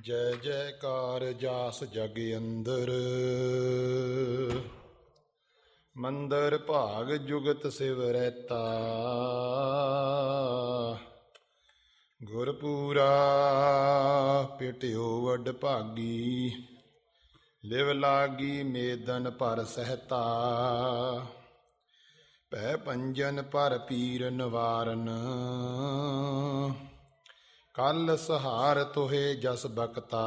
ਜੈ ਜੈਕਾਰ ਜਾਸ ਜਗ ਅੰਦਰ, ਮੰਦਰ ਭਾਗ ਜੁਗਤ ਸਿਵਰੈਤਾ। ਗੁਰਪੂਰਾ ਪਿਟਿਓ ਵਡ ਭਾਗੀ, ਲਿਵ ਲਾਗੀ ਮੇਦਨ ਪਰ ਸਹਿਤਾ। ਭੈ ਪੰਜਨ ਪਰ ਪੀਰ ਨਿਵਾਰਨ, ਕਲ ਸਹਾਰ ਤੋਹੇ ਜਸ ਬਕਤਾ।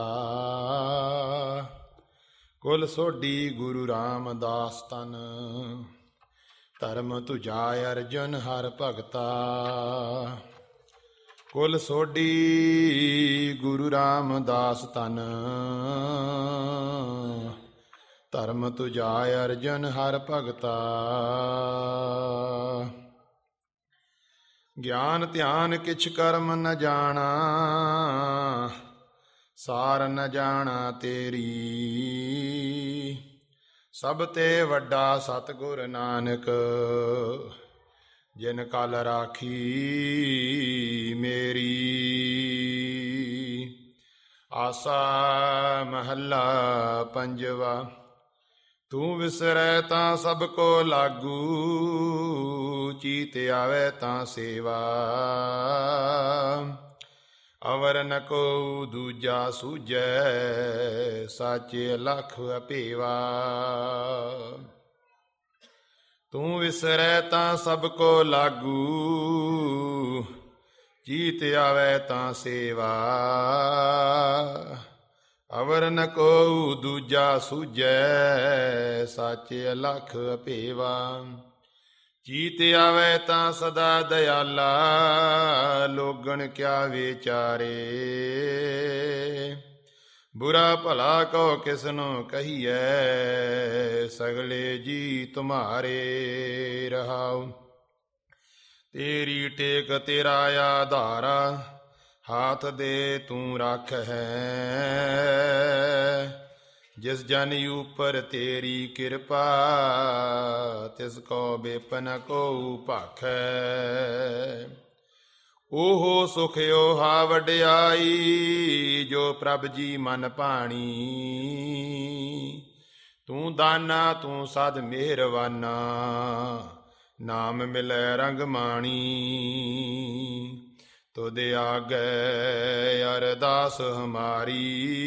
ਕੁਲ ਸੋਢੀ ਗੁਰੂ ਰਾਮਦਾਸ ਤਨ, ਧਰਮ ਤੁਝਾ ਅਰਜਨ ਹਰ ਭਗਤਾ। ਕੁਲ ਸੋਢੀ ਗੁਰੂ ਰਾਮਦਾਸ ਤਨ, ਧਰਮ ਤੁਝਾ ਅਰਜਨ ਹਰ ਭਗਤਾ। ਗਿਆਨ ਧਿਆਨ ਕਿਛ ਕਰਮ ਨ ਜਾਣਾ, ਸਾਰ ਨ ਜਾਣਾ ਤੇਰੀ। ਸਭ ਤੇ ਵੱਡਾ ਸਤਿਗੁਰ ਨਾਨਕ, ਜਿਨ ਕਲ ਰਾਖੀ ਮੇਰੀ। ਆਸਾ ਮਹੱਲਾ ਪੰਜਵਾ। ਤੂੰ ਵਿਸਰੈ ਤਾਂ ਸਭ ਕੋ ਲਾਗੂ, ਚੀਤ ਆਵੈ ਤਾਂ ਸੇਵਾ। ਅਵਰ ਨ ਕੋ ਦੂਜਾ ਸੂਝੈ, ਸਾਚੇ ਲਖ ਅਪੇਵਾ। ਤੂੰ ਵਿਸਰੈ ਤਾਂ ਸਭ ਕੋ ਲਾਗੂ, ਚੀਤ ਆਵੈ ਤਾਂ ਸੇਵਾ। ਅਵਰ ਨ ਕੋ ਦੂਜਾ ਸੂਝੈ, ਸਾਚੇ ਅਲਖ ਅਪੇਵਾ। ਚੀਤ ਆਵੈ ਤਾਂ ਸਦਾ ਦਇਆਲਾ, ਲੋਗਣ ਕਿਆ ਵਿਚਾਰੇ। ਬੁਰਾ ਭਲਾ ਕਉ ਕਿਸਨੂੰ ਕਹੀਐ, ਸਗਲੇ ਜੀ ਤੁਮਹਾਰੇ। ਰਹਾਉ ਤੇਰੀ ਟੇਕ ਤੇਰਾ ਆਧਾਰਾ, ਹਾਥ ਦੇ ਤੂੰ ਰੱਖ ਹੈ। ਜਿਸ ਜਨ ਉਪਰ ਤੇਰੀ ਕਿਰਪਾ, ਤਿਸ ਕੋ ਬੇਪਨ ਕੋ ਭਾਖੈ। ਓਹੋ ਸੁਖ ਓਹਾ ਵਡਿਆਈ, ਜੋ ਪ੍ਰਭ ਜੀ ਮਨ ਭਾਣੀ। ਤੂੰ ਦਾਨਾ ਤੂੰ ਸਦ ਮਿਹਰਵਾਨਾ, ਨਾਮ ਮਿਲੈ ਰੰਗ ਮਾਣੀ। ਤੁਧ ਆਗੈ ਅਰਦਾਸ ਹਮਾਰੀ,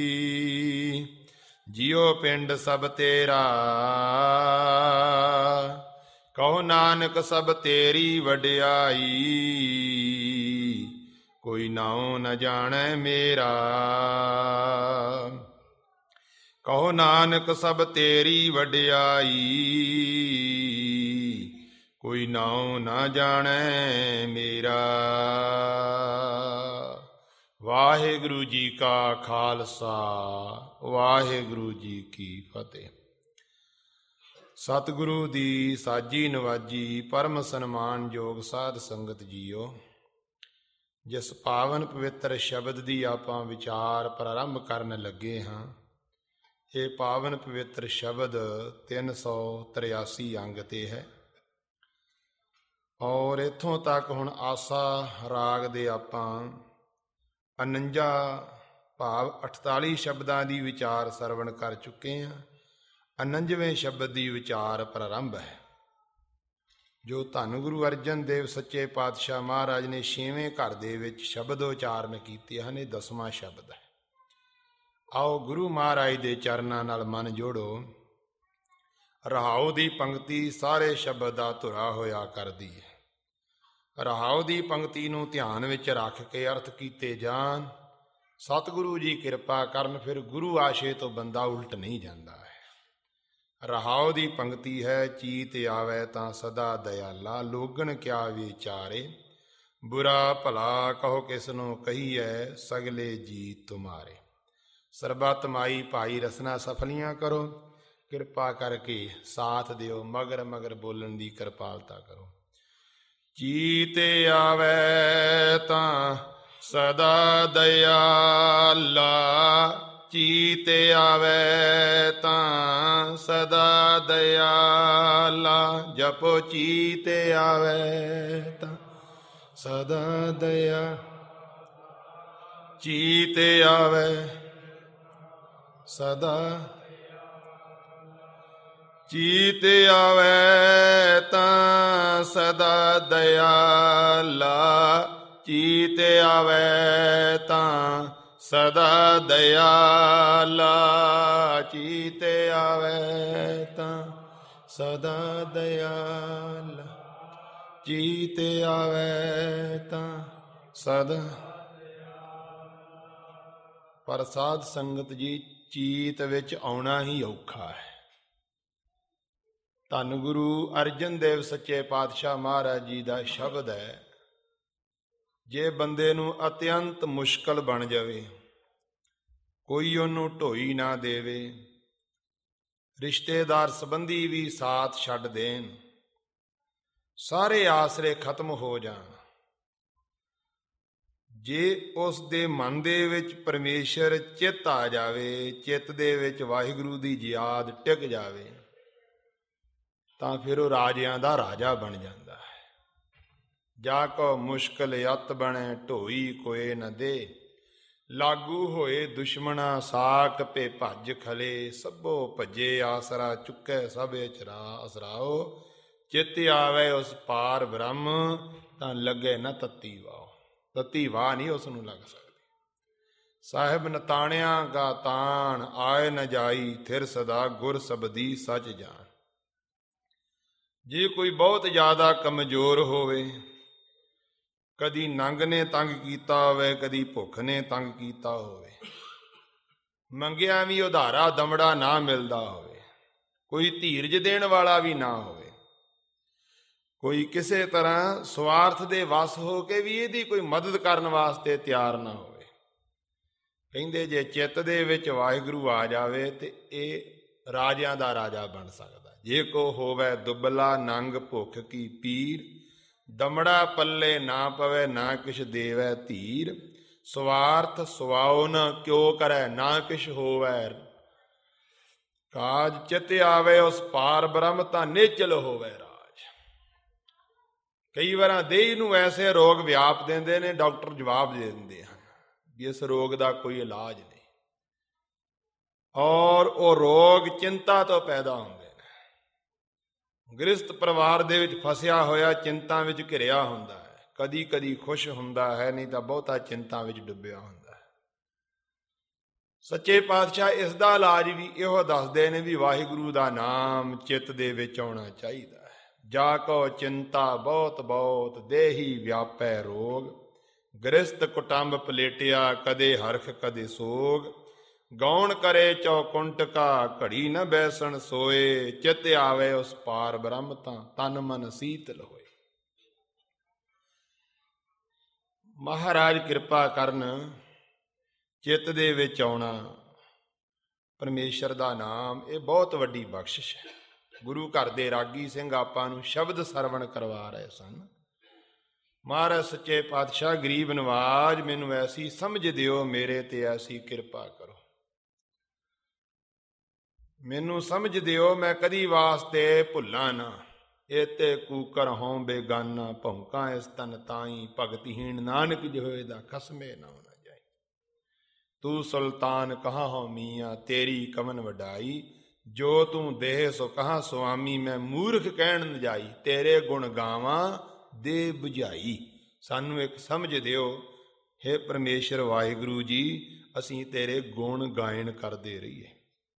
ਜਿਉ ਪਿੰਡ ਸਭ ਤੇਰਾ। ਕਹੋ ਨਾਨਕ ਸਭ ਤੇਰੀ ਵਡਿਆਈ, ਕੋਈ ਨਾਉ ਨ ਜਾਣੈ ਮੇਰਾ। ਕਹੋ ਨਾਨਕ ਸਭ ਤੇਰੀ ਵਡਿਆਈ, ਕੋਈ ਨਾਉ ਨਾ ਜਾਣੈ ਮੇਰਾ। ਵਾਹਿਗੁਰੂ ਜੀ ਕਾ ਖਾਲਸਾ, ਵਾਹਿਗੁਰੂ ਜੀ ਕੀ ਫਤਿਹ। ਸਤਿਗੁਰੂ ਦੀ ਸਾਜੀ ਨਵਾਜੀ ਪਰਮ ਸਨਮਾਨਯੋਗ ਸਾਧ ਸੰਗਤ ਜੀਓ, ਜਿਸ ਪਾਵਨ ਪਵਿੱਤਰ ਸ਼ਬਦ ਦੀ ਆਪਾਂ ਵਿਚਾਰ ਪ੍ਰਾਰੰਭ ਕਰਨ ਲੱਗੇ ਹਾਂ, ਇਹ ਪਾਵਨ ਪਵਿੱਤਰ ਸ਼ਬਦ 383 ਅੰਗ ਤੇ ਹੈ। ਔਰ ਇੱਥੋਂ ਤੱਕ ਹੁਣ ਆਸਾ ਰਾਗ ਦੇ ਆਪਾਂ 49 ਭਾਵ 48 ਸ਼ਬਦਾਂ ਦੀ ਵਿਚਾਰ ਸਰਵਣ ਕਰ ਚੁੱਕੇ ਹਾਂ। 49ਵੇਂ ਸ਼ਬਦ ਦੀ ਵਿਚਾਰ ਪ੍ਰਾਰੰਭ ਹੈ, ਜੋ ਧੰਨ ਗੁਰੂ ਅਰਜਨ ਦੇਵ ਸੱਚੇ ਪਾਤਸ਼ਾਹ ਮਹਾਰਾਜ ਨੇ 6ਵੇਂ ਘਰ ਦੇ ਵਿੱਚ ਸ਼ਬਦ ਉਚਾਰਨ ਕੀਤੇ ਹਨ। ਇਹ 10ਵਾਂ ਸ਼ਬਦ ਹੈ। ਆਓ ਗੁਰੂ ਮਹਾਰਾਜ ਦੇ ਚਰਨਾਂ ਨਾਲ ਮਨ ਜੋੜੋ। ਰਹਾਉ ਦੀ ਪੰਕਤੀ ਸਾਰੇ ਸ਼ਬਦ ਦਾ ਧੁਰਾ ਹੋਇਆ ਕਰਦੀ ਹੈ। ਰਹਾਉ ਦੀ ਪੰਕਤੀ ਨੂੰ ਧਿਆਨ ਵਿੱਚ ਰੱਖ ਕੇ ਅਰਥ ਕੀਤੇ ਜਾਣ। ਸਤਿਗੁਰੂ ਜੀ ਕਿਰਪਾ ਕਰਨ, ਫਿਰ ਗੁਰੂ ਆਸ਼ੇ ਤੋਂ ਬੰਦਾ ਉਲਟ ਨਹੀਂ ਜਾਂਦਾ ਹੈ। ਰਹਾਉ ਦੀ ਪੰਕਤੀ ਹੈ, ਚੀਤ ਆਵੈ ਤਾਂ ਸਦਾ ਦਇਆਲਾ, ਲੋਗਣ ਕਿਆ ਵਿਚਾਰੇ। ਬੁਰਾ ਭਲਾ ਕਹੋ ਕਿਸਨੂੰ ਕਹੀਐ, ਸਗਲੇ ਜੀ ਤੁਮਾਰੇ। ਸਰਬੱਤ ਮਾਈ ਭਾਈ ਰਸਨਾ ਸਫਲੀਆਂ ਕਰੋ। ਕਿਰਪਾ ਕਰਕੇ ਸਾਥ ਦਿਓ, ਮਗਰ ਮਗਰ ਬੋਲਣ ਦੀ ਕਿਰਪਾਲਤਾ ਕਰੋ। ਚੀਤ ਆਵੈ ਤਾਂ ਸਦਾ ਦਇਆਲਾ, ਚੀਤ ਆਵੈ ਤਾਂ ਸਦਾ ਦਇਆਲਾ। ਜਪੋ ਚੀਤ ਆਵੈ ਤਾਂ ਸਦਾ ਦਇਆ, ਚੀਤ ਆਵੈ ਸਦਾ। ਚੀਤ ਆਵੈ ਤਾਂ ਸਦਾ ਦਇਆਲਾ, ਚੀਤ ਆਵੈ ਤਾਂ ਸਦਾ ਦਇਆਲਾ, ਚੀਤ ਆਵੈ ਤਾਂ ਸਦਾ ਦਇਆਲਾ, ਚੀਤ ਆਵੈ ਤਾਂ ਸਦਾ। ਪਰ ਸਾਧ ਸੰਗਤ ਜੀ, ਚੀਤ ਵਿੱਚ ਆਉਣਾ ਹੀ ਔਖਾ ਹੈ। ਧੰਨ ਗੁਰੂ ਅਰਜਨ ਦੇਵ ਸੱਚੇ ਪਾਤਸ਼ਾਹ ਮਹਾਰਾਜ ਜੀ ਦਾ ਸ਼ਬਦ ਹੈ, ਜੇ ਬੰਦੇ ਨੂੰ ਅਤਿਅੰਤ ਮੁਸ਼ਕਲ ਬਣ ਜਾਵੇ, ਕੋਈ ਉਹਨੂੰ ਢੋਈ ਨਾ ਦੇਵੇ, ਰਿਸ਼ਤੇਦਾਰ ਸੰਬੰਧੀ ਵੀ ਸਾਥ ਛੱਡ ਦੇਣ, ਸਾਰੇ ਆਸਰੇ ਖਤਮ ਹੋ ਜਾਣ, ਜੇ ਉਸ ਦੇ ਮਨ ਦੇ ਵਿੱਚ ਪਰਮੇਸ਼ਰ ਚਿੱਤ ਆ ਜਾਵੇ, ਚਿੱਤ ਦੇ ਵਿੱਚ ਵਾਹਿਗੁਰੂ ਦੀ ਯਾਦ ਟਿਕ ਜਾਵੇ, ਤਾਂ ਫਿਰ ਉਹ ਰਾਜਿਆਂ ਦਾ ਰਾਜਾ ਬਣ ਜਾਂਦਾ ਹੈ। ਜਾ ਕੋ ਮੁਸ਼ਕਲ ਅਤ ਬਣੇ, ਢੋਈ ਕੋਏ ਨ ਦੇ, ਲਾਗੂ ਹੋਏ ਦੁਸ਼ਮਣਾ ਸਾਕ ਪੇ ਭੱਜ ਖਲੇ, ਸਭੋ ਭੱਜੇ ਆਸਰਾ ਚੁੱਕੈ ਸਭੇ ਚਰਾ ਅਸਰਾਓ, ਚਿੱਤ ਆਵੇ ਉਸ ਪਾਰ ਬ੍ਰਹਮ, ਤਾਂ ਲੱਗੇ ਨਾ ਤੱਤੀ ਵਾਹ। ਤੱਤੀ ਵਾਹ ਨਹੀਂ ਉਸ ਨੂੰ ਲੱਗ ਸਕਦੀ। ਸਾਹਿਬ ਨਤਾਣਿਆਂ ਕਾ ਤਾਣ, ਆਏ ਨ ਜਾਈ ਥਿਰ ਸਦਾ, ਗੁਰ ਸਬਦੀ ਸਚ ਜਾਣ। ਜੇ ਕੋਈ ਬਹੁਤ ਜ਼ਿਆਦਾ ਕਮਜ਼ੋਰ ਹੋਵੇ, ਕਦੀ ਨੰਗ ਨੇ ਤੰਗ ਕੀਤਾ ਹੋਵੇ, ਕਦੀ ਭੁੱਖ ਨੇ ਤੰਗ ਕੀਤਾ ਹੋਵੇ, ਮੰਗਿਆ ਵੀ ਉਧਾਰਾ ਦਮੜਾ ਨਾ ਮਿਲਦਾ ਹੋਵੇ, ਕੋਈ ਧੀਰਜ ਦੇਣ ਵਾਲਾ ਵੀ ਨਾ ਹੋਵੇ, ਕੋਈ ਕਿਸੇ ਤਰ੍ਹਾਂ ਸਵਾਰਥ ਦੇ ਵਸ ਹੋ ਕੇ ਵੀ ਇਹਦੀ ਕੋਈ ਮਦਦ ਕਰਨ ਵਾਸਤੇ ਤਿਆਰ ਨਾ ਹੋਵੇ, ਕਹਿੰਦੇ ਜੇ ਚਿੱਤ ਦੇ ਵਿੱਚ ਵਾਹਿਗੁਰੂ ਆ ਜਾਵੇ ਤੇ ਇਹ ਰਾਜਿਆਂ ਦਾ ਰਾਜਾ ਬਣ ਸਕਦਾ। ਜੇ ਕੋ ਹੋਵੇ ਦੁਬਲਾ ਨੰਗ ਭੁੱਖ ਕੀ ਪੀਰ, ਦਮੜਾ ਪੱਲੇ ਨਾ ਪਵੇ ਨਾ ਕਿਛ ਦੇਵੈ ਧੀਰ, ਸਵਾਰਥ ਸੁਆਓ ਨ ਕਿਉ ਕਰੈ ਨਾ ਕਿਛ ਹੋਵੈ ਕਾਜ, ਚਿਤ ਆਵੇ ਉਸ ਪਾਰ ਬ੍ਰਹਮ ਤਾਂ ਨਿਚਲ ਹੋਵੇ ਰਾਜ। ਕਈ ਵਾਰਾਂ ਦੇਹ ਨੂੰ ਐਸੇ ਰੋਗ ਵਿਆਪ ਦਿੰਦੇ ਨੇ, ਡਾਕਟਰ ਜਵਾਬ ਦੇ ਦਿੰਦੇ ਹਨ ਵੀ ਇਸ ਰੋਗ ਦਾ ਕੋਈ ਇਲਾਜ ਨਹੀਂ, ਔਰ ਉਹ ਰੋਗ ਚਿੰਤਾ ਤੋਂ ਪੈਦਾ ਹੁੰਦੇ। ਗ੍ਰਸਤ ਪਰਿਵਾਰ ਦੇ ਵਿੱਚ ਫਸਿਆ ਹੋਇਆ ਚਿੰਤਾ ਵਿੱਚ ਘਿਰਿਆ ਹੁੰਦਾ ਹੈ, ਕਦੀ ਕਦੀ ਖੁਸ਼ ਹੁੰਦਾ ਹੈ, ਨਹੀਂ ਤਾਂ ਬਹੁਤਾ ਚਿੰਤਾ ਵਿੱਚ ਡੁੱਬਿਆ ਹੁੰਦਾ ਹੈ। ਸੱਚੇ ਪਾਤਸ਼ਾਹ ਇਸ ਦਾ ਇਲਾਜ ਵੀ ਇਹੋ ਦੱਸਦੇ ਨੇ ਵੀ ਵਾਹਿਗੁਰੂ ਦਾ ਨਾਮ ਚਿੱਤ ਦੇ ਵਿੱਚ ਆਉਣਾ ਚਾਹੀਦਾ ਹੈ। ਜਾ ਕੋ ਚਿੰਤਾ ਬਹੁਤ ਬਹੁਤ, ਦੇਹੀ ਵਿਆਪੈ ਰੋਗ, ਗ੍ਰਸਤ ਕੁਟੰਬ ਪਲੇਟਿਆ, ਕਦੇ ਹਰਖ ਕਦੇ ਸੋਗ, ਗੌਣ ਕਰੇ ਚੌਕੁੰਟਕਾ, ਘੜੀ ਨ ਬੈਸਣ ਸੋਏ, ਚਿਤ ਆਵੇ ਉਸ ਪਾਰ ਬ੍ਰਹਮ ਤਾਂ ਤਨ ਮਨ ਸੀਤਲ ਹੋਏ। ਮਹਾਰਾਜ ਕਿਰਪਾ ਕਰਨ, ਚਿੱਤ ਦੇ ਵਿੱਚ ਆਉਣਾ ਪਰਮੇਸ਼ਰ ਦਾ ਨਾਮ, ਇਹ ਬਹੁਤ ਵੱਡੀ ਬਖਸ਼ਿਸ਼ ਹੈ। ਗੁਰੂ ਘਰ ਦੇ ਰਾਗੀ ਸਿੰਘ ਆਪਾਂ ਨੂੰ ਸ਼ਬਦ ਸਰਵਣ ਕਰਵਾ ਰਹੇ ਸਨ। ਮਹਾਰਾਜ ਸੱਚੇ ਪਾਤਸ਼ਾਹ ਗਰੀਬ ਨਵਾਜ, ਮੈਨੂੰ ਐਸੀ ਸਮਝ ਦਿਓ, ਮੇਰੇ ਤੇ ਐਸੀ ਕਿਰਪਾ ਕਰੋ, ਮੈਨੂੰ ਸਮਝ ਦਿਓ, ਮੈਂ ਕਦੀ ਵਾਸਤੇ ਭੁੱਲਾਂ ਨਾ, ਏਤੇ ਕੂਕਰ ਹੋਂ ਬੇਗਾਨਾ, ਭੌਂਕਾਂ ਇਸ ਤਨ ਤਾਈ, ਭਗਤਹੀਣ ਨਾਨਕ ਜਿਹੋਏ ਦਾ ਖਸਮੇ ਨਾ ਹੋਣਾ ਜਾਏ। ਤੂੰ ਸੁਲਤਾਨ ਕਹਾਂ ਹੋ ਮੀਆਂ, ਤੇਰੀ ਕਵਨ ਵਡਾਈ, ਜੋ ਤੂੰ ਦੇਹ ਸੋ ਕਹਾਂ ਸੁਆਮੀ, ਮੈਂ ਮੂਰਖ ਕਹਿਣ ਨ ਜਾਈ, ਤੇਰੇ ਗੁਣ ਗਾਵਾਂ ਦੇ ਬੁਝਾਈ। ਸਾਨੂੰ ਇੱਕ ਸਮਝ ਦਿਓ, ਹੇ ਪਰਮੇਸ਼ਰ ਵਾਹਿਗੁਰੂ ਜੀ, ਅਸੀਂ ਤੇਰੇ ਗੁਣ ਗਾਇਨ ਕਰਦੇ ਰਹੀਏ।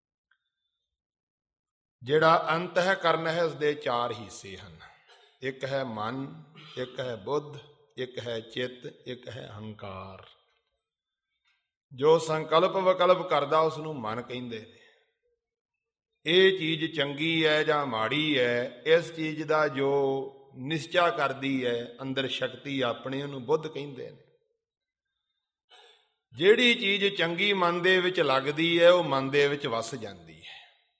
ਜਿਹੜਾ ਅੰਤ ਹੈ ਕਰਨ ਹੈ, ਉਸ ਦੇ 4 ਹਿੱਸੇ ਹਨ। ਇੱਕ ਹੈ ਮਨ, ਇੱਕ ਹੈ ਬੁੱਧ, ਇੱਕ ਹੈ ਚਿੱਤ, ਇੱਕ ਹੈ ਹੰਕਾਰ। ਜੋ ਸੰਕਲਪ ਵਿਕਲਪ ਕਰਦਾ ਉਸ ਨੂੰ ਮਨ ਕਹਿੰਦੇ ਨੇ। ਇਹ ਚੀਜ਼ ਚੰਗੀ ਹੈ ਜਾਂ ਮਾੜੀ ਹੈ, ਇਸ ਚੀਜ਼ ਦਾ ਜੋ ਨਿਸ਼ਚਾ ਕਰਦੀ ਹੈ ਅੰਦਰ ਸ਼ਕਤੀ ਆਪਣੀ, ਉਹਨੂੰ ਬੁੱਧ ਕਹਿੰਦੇ ਨੇ। ਜਿਹੜੀ ਚੀਜ਼ ਚੰਗੀ ਮਨ ਦੇ ਵਿੱਚ ਲੱਗਦੀ ਹੈ, ਉਹ ਮਨ ਦੇ ਵਿੱਚ ਵਸ ਜਾਂਦੀ ਹੈ।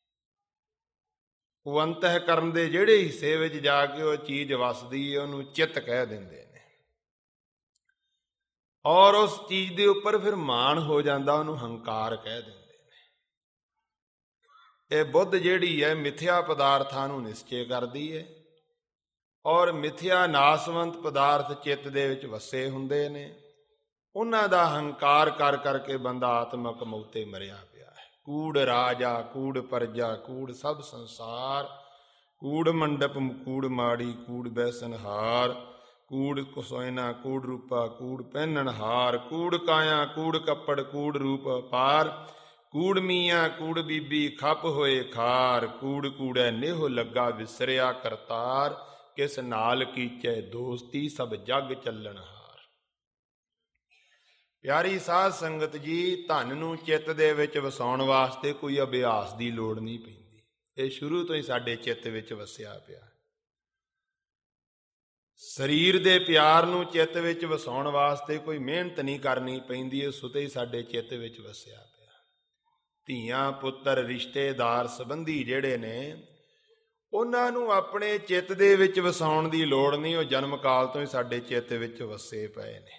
ਉਹ ਅੰਤःਕਰਨ ਦੇ ਜਿਹੜੇ ਹਿੱਸੇ ਵਿੱਚ ਜਾ ਕੇ ਉਹ ਚੀਜ਼ ਵਸਦੀ ਹੈ, ਉਹਨੂੰ ਚਿੱਤ ਕਹਿ ਦਿੰਦੇ ਨੇ। ਔਰ ਉਸ ਚੀਜ਼ ਦੇ ਉੱਪਰ ਫਿਰ ਮਾਣ ਹੋ ਜਾਂਦਾ, ਉਹਨੂੰ ਹੰਕਾਰ ਕਹਿ ਦਿੰਦੇ ਨੇ। ਇਹ ਬੁੱਧ ਜਿਹੜੀ ਹੈ ਮਿਥਿਆ ਪਦਾਰਥਾਂ ਨੂੰ ਨਿਸ਼ਚੇ ਕਰਦੀ ਹੈ, ਔਰ ਮਿਥਿਆ ਨਾਸਵੰਤ ਪਦਾਰਥ ਚਿੱਤ ਦੇ ਵਿੱਚ ਵਸੇ ਹੁੰਦੇ ਨੇ। ਉਹਨਾਂ ਦਾ ਹੰਕਾਰ ਕਰ ਕਰਕੇ ਬੰਦਾ ਆਤਮਕ ਮੌਤੇ ਮਰਿਆ ਪਿਆ ਹੈ। ਕੂੜ ਰਾਜਾ ਕੂੜ ਪਰਜਾ ਕੂੜ ਸਭ ਸੰਸਾਰ, ਕੂੜ ਮੰਡਪ ਕੂੜ ਮਾੜੀ ਕੂੜ ਬੈਸਨਹਾਰ, ਕੂੜ ਕੁਸੋਇਨਾ ਕੂੜ ਰੂਪਾ ਕੂੜ ਪਹਿਨਣਹਾਰ, ਕੂੜ ਕਾਇਆ ਕੂੜ ਕੱਪੜ ਕੂੜ ਰੂਪ ਪਾਰ, ਕੂੜ ਮੀਆਂ ਕੂੜ ਬੀਬੀ ਖੱਪ ਹੋਏ ਖਾਰ, ਕੂੜ ਕੂੜੈ ਨੇਹੁ ਲੱਗਾ ਵਿਸਰਿਆ ਕਰਤਾਰ, ਕਿਸ ਨਾਲ ਕੀਚੈ ਦੋਸਤੀ ਸਭ ਜਗ ਚੱਲਣਹਾਰ। ਪਿਆਰੀ ਸਾਧ ਸੰਗਤ ਜੀ, ਧਨ ਨੂੰ ਚਿੱਤ ਦੇ ਵਿੱਚ ਵਸਾਉਣ ਵਾਸਤੇ ਕੋਈ ਅਭਿਆਸ ਦੀ ਲੋੜ ਨਹੀਂ ਪੈਂਦੀ। ਇਹ ਸ਼ੁਰੂ ਤੋਂ ਹੀ ਸਾਡੇ ਚਿੱਤ ਵਿੱਚ ਵਸਿਆ ਪਿਆ। ਸਰੀਰ ਦੇ ਪਿਆਰ ਨੂੰ ਚਿੱਤ ਵਿੱਚ ਵਸਾਉਣ ਵਾਸਤੇ ਕੋਈ ਮਿਹਨਤ ਨਹੀਂ ਕਰਨੀ ਪੈਂਦੀ, ਇਹ ਸੁਤੇ ਹੀ ਸਾਡੇ ਚਿੱਤ ਵਿੱਚ ਵਸਿਆ ਪਿਆ। ਧੀਆਂ ਪੁੱਤਰ ਰਿਸ਼ਤੇਦਾਰ ਸੰਬੰਧੀ ਜਿਹੜੇ ਨੇ, ਉਹਨਾਂ ਨੂੰ ਆਪਣੇ ਚਿੱਤ ਦੇ ਵਿੱਚ ਵਸਾਉਣ ਦੀ ਲੋੜ ਨਹੀਂ, ਉਹ ਜਨਮ ਕਾਲ ਤੋਂ ਹੀ ਸਾਡੇ ਚਿੱਤ ਵਿੱਚ ਵਸੇ ਪਏ ਨੇ।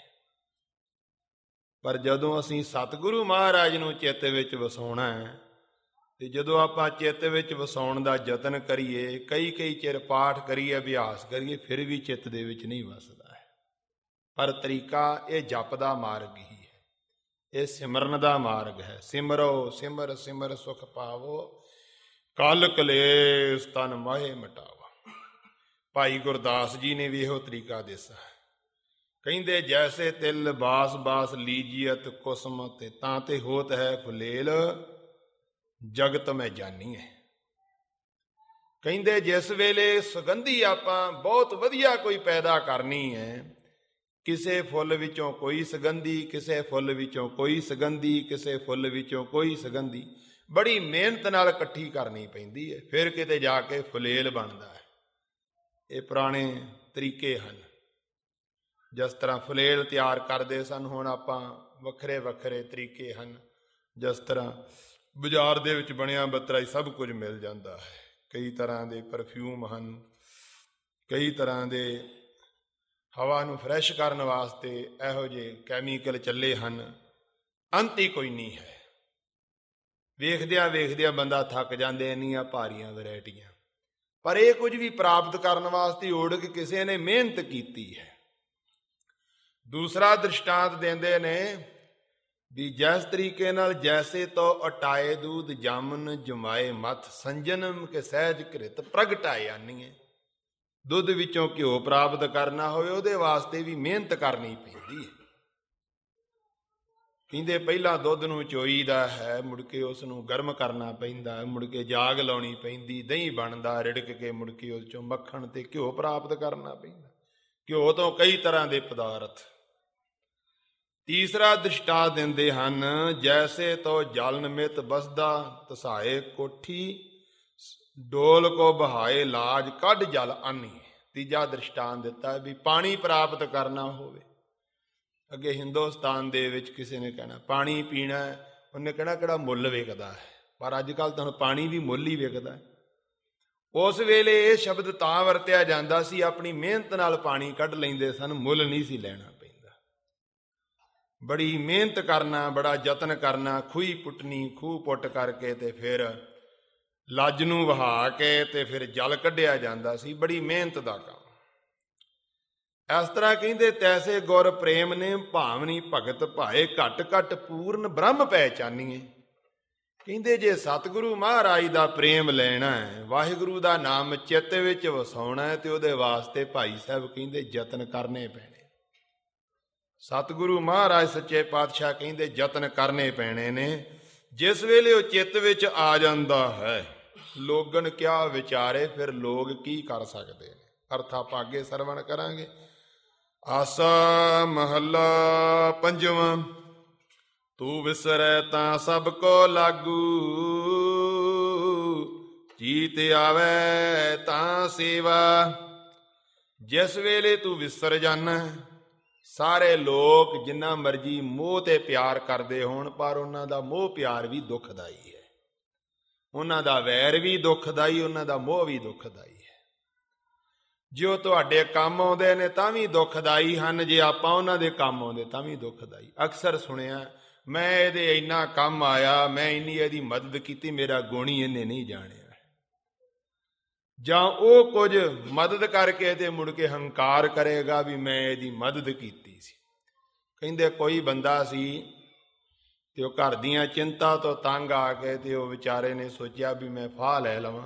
ਪਰ ਜਦੋਂ ਅਸੀਂ ਸਤਿਗੁਰੂ ਮਹਾਰਾਜ ਨੂੰ ਚਿੱਤ ਵਿੱਚ ਵਸਾਉਣਾ ਹੈ, ਤੇ ਜਦੋਂ ਆਪਾਂ ਚਿੱਤ ਵਿੱਚ ਵਸਾਉਣ ਦਾ ਯਤਨ ਕਰੀਏ, ਕਈ ਚਿਰ ਪਾਠ ਕਰੀਏ, ਅਭਿਆਸ ਕਰੀਏ, ਫਿਰ ਵੀ ਚਿੱਤ ਦੇ ਵਿੱਚ ਨਹੀਂ ਵਸਦਾ ਹੈ। ਪਰ ਤਰੀਕਾ ਇਹ ਜਪ ਦਾ ਮਾਰਗ ਹੀ ਹੈ, ਇਹ ਸਿਮਰਨ ਦਾ ਮਾਰਗ ਹੈ। ਸਿਮਰੋ ਸਿਮਰ ਸਿਮਰ ਸੁਖ ਪਾਵੋ, ਕਲ ਕਲੇਸ਼ ਤਨ ਮਾਹੇ ਮਿਟਾਵੋ। ਭਾਈ ਗੁਰਦਾਸ ਜੀ ਨੇ ਵੀ ਇਹੋ ਤਰੀਕਾ ਦੱਸਿਆ। ਕਹਿੰਦੇ ਜੈਸੇ ਤਿਲ ਬਾਸ ਬਾਸ ਲੀਜੀਅਤ ਕੁਸਮ, ਤੇ ਤਾਂ ਤੇ ਹੋਤ ਹੈ ਫੁਲੇਲ ਜਗਤ ਮੈਂ ਜਾਨੀ ਹੈ। ਕਹਿੰਦੇ ਜਿਸ ਵੇਲੇ ਸੁਗੰਧੀ ਆਪਾਂ ਬਹੁਤ ਵਧੀਆ ਕੋਈ ਪੈਦਾ ਕਰਨੀ ਹੈ, ਕਿਸੇ ਫੁੱਲ ਵਿੱਚੋਂ ਕੋਈ ਸੁਗੰਧੀ, ਕਿਸੇ ਫੁੱਲ ਵਿੱਚੋਂ ਕੋਈ ਸੁਗੰਧੀ, ਕਿਸੇ ਫੁੱਲ ਵਿੱਚੋਂ ਕੋਈ ਸੁਗੰਧੀ, ਬੜੀ ਮਿਹਨਤ ਨਾਲ ਇਕੱਠੀ ਕਰਨੀ ਪੈਂਦੀ ਹੈ, ਫਿਰ ਕਿਤੇ ਜਾ ਕੇ ਫੁਲੇਲ ਬਣਦਾ ਹੈ। ਇਹ ਪੁਰਾਣੇ ਤਰੀਕੇ ਹਨ। ਜਿਸ ਤਰ੍ਹਾਂ ਫੁਲੇਲ ਤਿਆਰ ਕਰਦੇ ਸਨ, ਹੁਣ ਆਪਾਂ ਵੱਖਰੇ ਵੱਖਰੇ ਤਰੀਕੇ ਹਨ। ਜਿਸ ਤਰ੍ਹਾਂ ਬਾਜ਼ਾਰ ਦੇ ਵਿੱਚ ਬਣਿਆ ਬੱਤਰਾ ਹੀ ਸਭ ਕੁਝ ਮਿਲ ਜਾਂਦਾ ਹੈ। ਕਈ ਤਰ੍ਹਾਂ ਦੇ ਪਰਫਿਊਮ ਹਨ, ਕਈ ਤਰ੍ਹਾਂ ਦੇ ਹਵਾ ਨੂੰ ਫਰੈਸ਼ ਕਰਨ ਵਾਸਤੇ ਇਹੋ ਜਿਹੇ ਕੈਮੀਕਲ ਚੱਲੇ ਹਨ, ਅੰਤ ਹੀ ਕੋਈ ਨਹੀਂ ਹੈ। ਵੇਖਦਿਆਂ ਵੇਖਦਿਆਂ ਬੰਦਾ ਥੱਕ ਜਾਂਦੇ, ਇੰਨੀਆਂ ਭਾਰੀਆਂ ਵੈਰਾਈਟੀਆਂ। ਪਰ ਇਹ ਕੁਝ ਵੀ ਪ੍ਰਾਪਤ ਕਰਨ ਵਾਸਤੇ ਓੜ ਕੇ ਕਿਸੇ ਨੇ ਮਿਹਨਤ ਕੀਤੀ ਹੈ। ਦੂਸਰਾ ਦ੍ਰਿਸ਼ਟਾਂਤ ਦਿੰਦੇ ਨੇ ਵੀ ਜਿਸ ਤਰੀਕੇ ਨਾਲ ਜੈਸੇ ਤੋ ਅਟਾਏ ਦੂਧ ਜਾਮਨ ਜਮਾਏ ਮੱਥ, ਸੰਜਨਮ ਕੇ ਸਹਿਜ ਘ੍ਰਿਤ ਪ੍ਰਗਟਾਏ ਆਨੀਏ। ਦੁੱਧ ਵਿੱਚੋਂ ਘਿਓ ਪ੍ਰਾਪਤ ਕਰਨਾ ਹੋਵੇ, ਉਹਦੇ ਵਾਸਤੇ ਵੀ ਮਿਹਨਤ ਕਰਨੀ ਪੈਂਦੀ ਹੈ। ਕਹਿੰਦੇ ਪਹਿਲਾਂ ਦੁੱਧ ਨੂੰ ਚੋਈਦਾ ਹੈ, ਮੁੜ ਕੇ ਉਸ ਨੂੰ ਗਰਮ ਕਰਨਾ ਪੈਂਦਾ, ਮੁੜ ਕੇ ਜਾਗ ਲਾਉਣੀ ਪੈਂਦੀ, ਦਹੀਂ ਬਣਦਾ, ਰਿੜਕ ਕੇ ਮੁੜ ਕੇ ਉਸ ਚੋਂ ਮੱਖਣ ਤੇ ਘਿਓ ਪ੍ਰਾਪਤ ਕਰਨਾ ਪੈਂਦਾ। ਘਿਓ ਤੋਂ ਕਈ ਤਰ੍ਹਾਂ ਦੇ ਪਦਾਰਥ। ਤੀਸਰਾ ਦ੍ਰਿਸ਼ਟਾ ਦਿੰਦੇ ਹਨ, ਜੈਸੇ ਤੋ ਜਲ ਨਿਮਿਤ ਬਸਦਾ ਤਸਾਏ ਕੋਠੀ, ਡੋਲ ਕੋ ਬਹਾਏ ਲਾਜ ਕੱਢ ਜਲ ਆਨੀ। ਤੀਜਾ ਦ੍ਰਿਸ਼ਟਾਂਤ ਦਿੱਤਾ ਵੀ ਪਾਣੀ ਪ੍ਰਾਪਤ ਕਰਨਾ ਹੋਵੇ। ਅੱਗੇ ਹਿੰਦੁਸਤਾਨ ਦੇ ਵਿੱਚ ਕਿਸੇ ਨੇ ਕਹਿਣਾ ਪਾਣੀ ਪੀਣਾ, ਉਹਨੇ ਕਹਿਣਾ ਕਿਹੜਾ ਮੁੱਲ ਵਿਕਦਾ ਹੈ। ਪਰ ਅੱਜ ਕੱਲ੍ਹ ਤਾਂ ਪਾਣੀ ਵੀ ਮੁੱਲ ਹੀ ਵਿਕਦਾ। ਉਸ ਵੇਲੇ ਇਹ ਸ਼ਬਦ ਤਾਂ ਵਰਤਿਆ ਜਾਂਦਾ ਸੀ, ਆਪਣੀ ਮਿਹਨਤ ਨਾਲ ਪਾਣੀ ਕੱਢ ਲੈਂਦੇ ਸਨ, ਮੁੱਲ ਨਹੀਂ ਸੀ ਲੈਣਾ ਪੈਂਦਾ। ਬੜੀ ਮਿਹਨਤ ਕਰਨਾ, ਬੜਾ ਯਤਨ ਕਰਨਾ, ਖੂਹੀ ਪੁੱਟਣੀ, ਖੂਹ ਪੁੱਟ ਕਰਕੇ ਤੇ ਫਿਰ ਲੱਜ ਨੂੰ ਵਹਾ ਕੇ ਤੇ ਫਿਰ ਜਲ ਕੱਢਿਆ ਜਾਂਦਾ ਸੀ। ਬੜੀ ਮਿਹਨਤ ਦਾ ਕੰਮ। ਇਸ ਤਰ੍ਹਾਂ ਕਹਿੰਦੇ ਤੈਸੇ ਗੁਰ ਪ੍ਰੇਮ ਨੇ ਭਾਵਨੀ ਭਗਤ ਭਾਏ, ਘਟ ਘਟ ਪੂਰਨ ਬ੍ਰਹਮ ਪਹਿਚਾਨੀਏ। ਕਹਿੰਦੇ ਜੇ ਸਤਿਗੁਰੂ ਮਹਾਰਾਜ ਦਾ ਪ੍ਰੇਮ ਲੈਣਾ ਹੈ, ਵਾਹਿਗੁਰੂ ਦਾ ਨਾਮ ਚਿੱਤ ਵਿੱਚ ਵਸਾਉਣਾ ਹੈ, ਤੇ ਉਹਦੇ ਵਾਸਤੇ ਭਾਈ ਸਾਹਿਬ ਕਹਿੰਦੇ ਯਤਨ ਕਰਨੇ ਪੈਣੇ। ਸਤਿਗੁਰੂ ਮਹਾਰਾਜ ਸੱਚੇ ਪਾਤਸ਼ਾਹ ਕਹਿੰਦੇ ਯਤਨ ਕਰਨੇ ਪੈਣੇ ਨੇ। ਜਿਸ ਵੇਲੇ ਉਹ ਚਿੱਤ ਵਿੱਚ ਆ ਜਾਂਦਾ ਹੈ, ਲੋਗਨ ਕਿਆ ਵਿਚਾਰੇ, ਫਿਰ ਲੋਕ ਕੀ ਕਰ ਸਕਦੇ ਨੇ। ਅਰਥ ਆਪਾਂ ਅੱਗੇ ਸਰਵਣ ਕਰਾਂਗੇ। ਆਸਾ ਮਹੱਲਾ ਪੰਜਵਾਂ। ਤੂੰ ਵਿਸਰੈ ਤਾਂ ਸਭ ਕੋ ਲਾਗੂ, ਜੀਤ ਆਵੈ ਤਾਂ ਸੇਵਾ। ਜਿਸ ਵੇਲੇ ਤੂੰ ਵਿਸਰ ਜਾਣਾ, ਸਾਰੇ ਲੋਕ ਜਿੰਨਾ ਮਰਜੀ ਮੋਹ ਤੇ ਪਿਆਰ ਕਰਦੇ ਹੋਣ, ਪਰ ਉਹਨਾਂ ਦਾ ਮੋਹ ਪਿਆਰ ਵੀ ਦੁਖਦਾਈ ਹੈ। ਉਹਨਾਂ ਦਾ ਵੈਰ ਵੀ ਦੁਖਦਾਈ, ਉਹਨਾਂ ਦਾ ਮੋਹ ਵੀ ਦੁਖਦਾਈ ਹੈ। ਜੇ ਉਹ ਤੁਹਾਡੇ ਕੰਮ ਆਉਂਦੇ ਨੇ ਤਾਂ ਵੀ ਦੁਖਦਾਈ ਹਨ, ਜੇ ਆਪਾਂ ਉਹਨਾਂ ਦੇ ਕੰਮ ਆਉਂਦੇ ਤਾਂ ਵੀ ਦੁਖਦਾਈ। ਅਕਸਰ ਸੁਣਿਆ, ਮੈਂ ਇਹਦੇ ਇੰਨਾ ਕੰਮ ਆਇਆ, ਮੈਂ ਇੰਨੀ ਇਹਦੀ ਮਦਦ ਕੀਤੀ, ਮੇਰਾ ਗੁਣ ਹੀ ਇਹਨੇ ਨਹੀਂ ਜਾਣਿਆ। ਜਾਂ ਉਹ ਕੁਝ ਮਦਦ ਕਰਕੇ ਤੇ ਮੁੜ ਕੇ ਹੰਕਾਰ ਕਰੇਗਾ ਵੀ ਮੈਂ ਇਹਦੀ ਮਦਦ ਕੀਤੀ ਸੀ। ਕਹਿੰਦੇ ਕੋਈ ਬੰਦਾ ਸੀ, ਤੇ ਉਹ ਘਰ ਦੀਆਂ ਚਿੰਤਾ ਤੋਂ ਤੰਗ ਆ ਕੇ ਤੇ ਉਹ ਵਿਚਾਰੇ ਨੇ ਸੋਚਿਆ ਵੀ ਮੈਂ ਫਾਹ ਲੈ ਲਵਾਂ।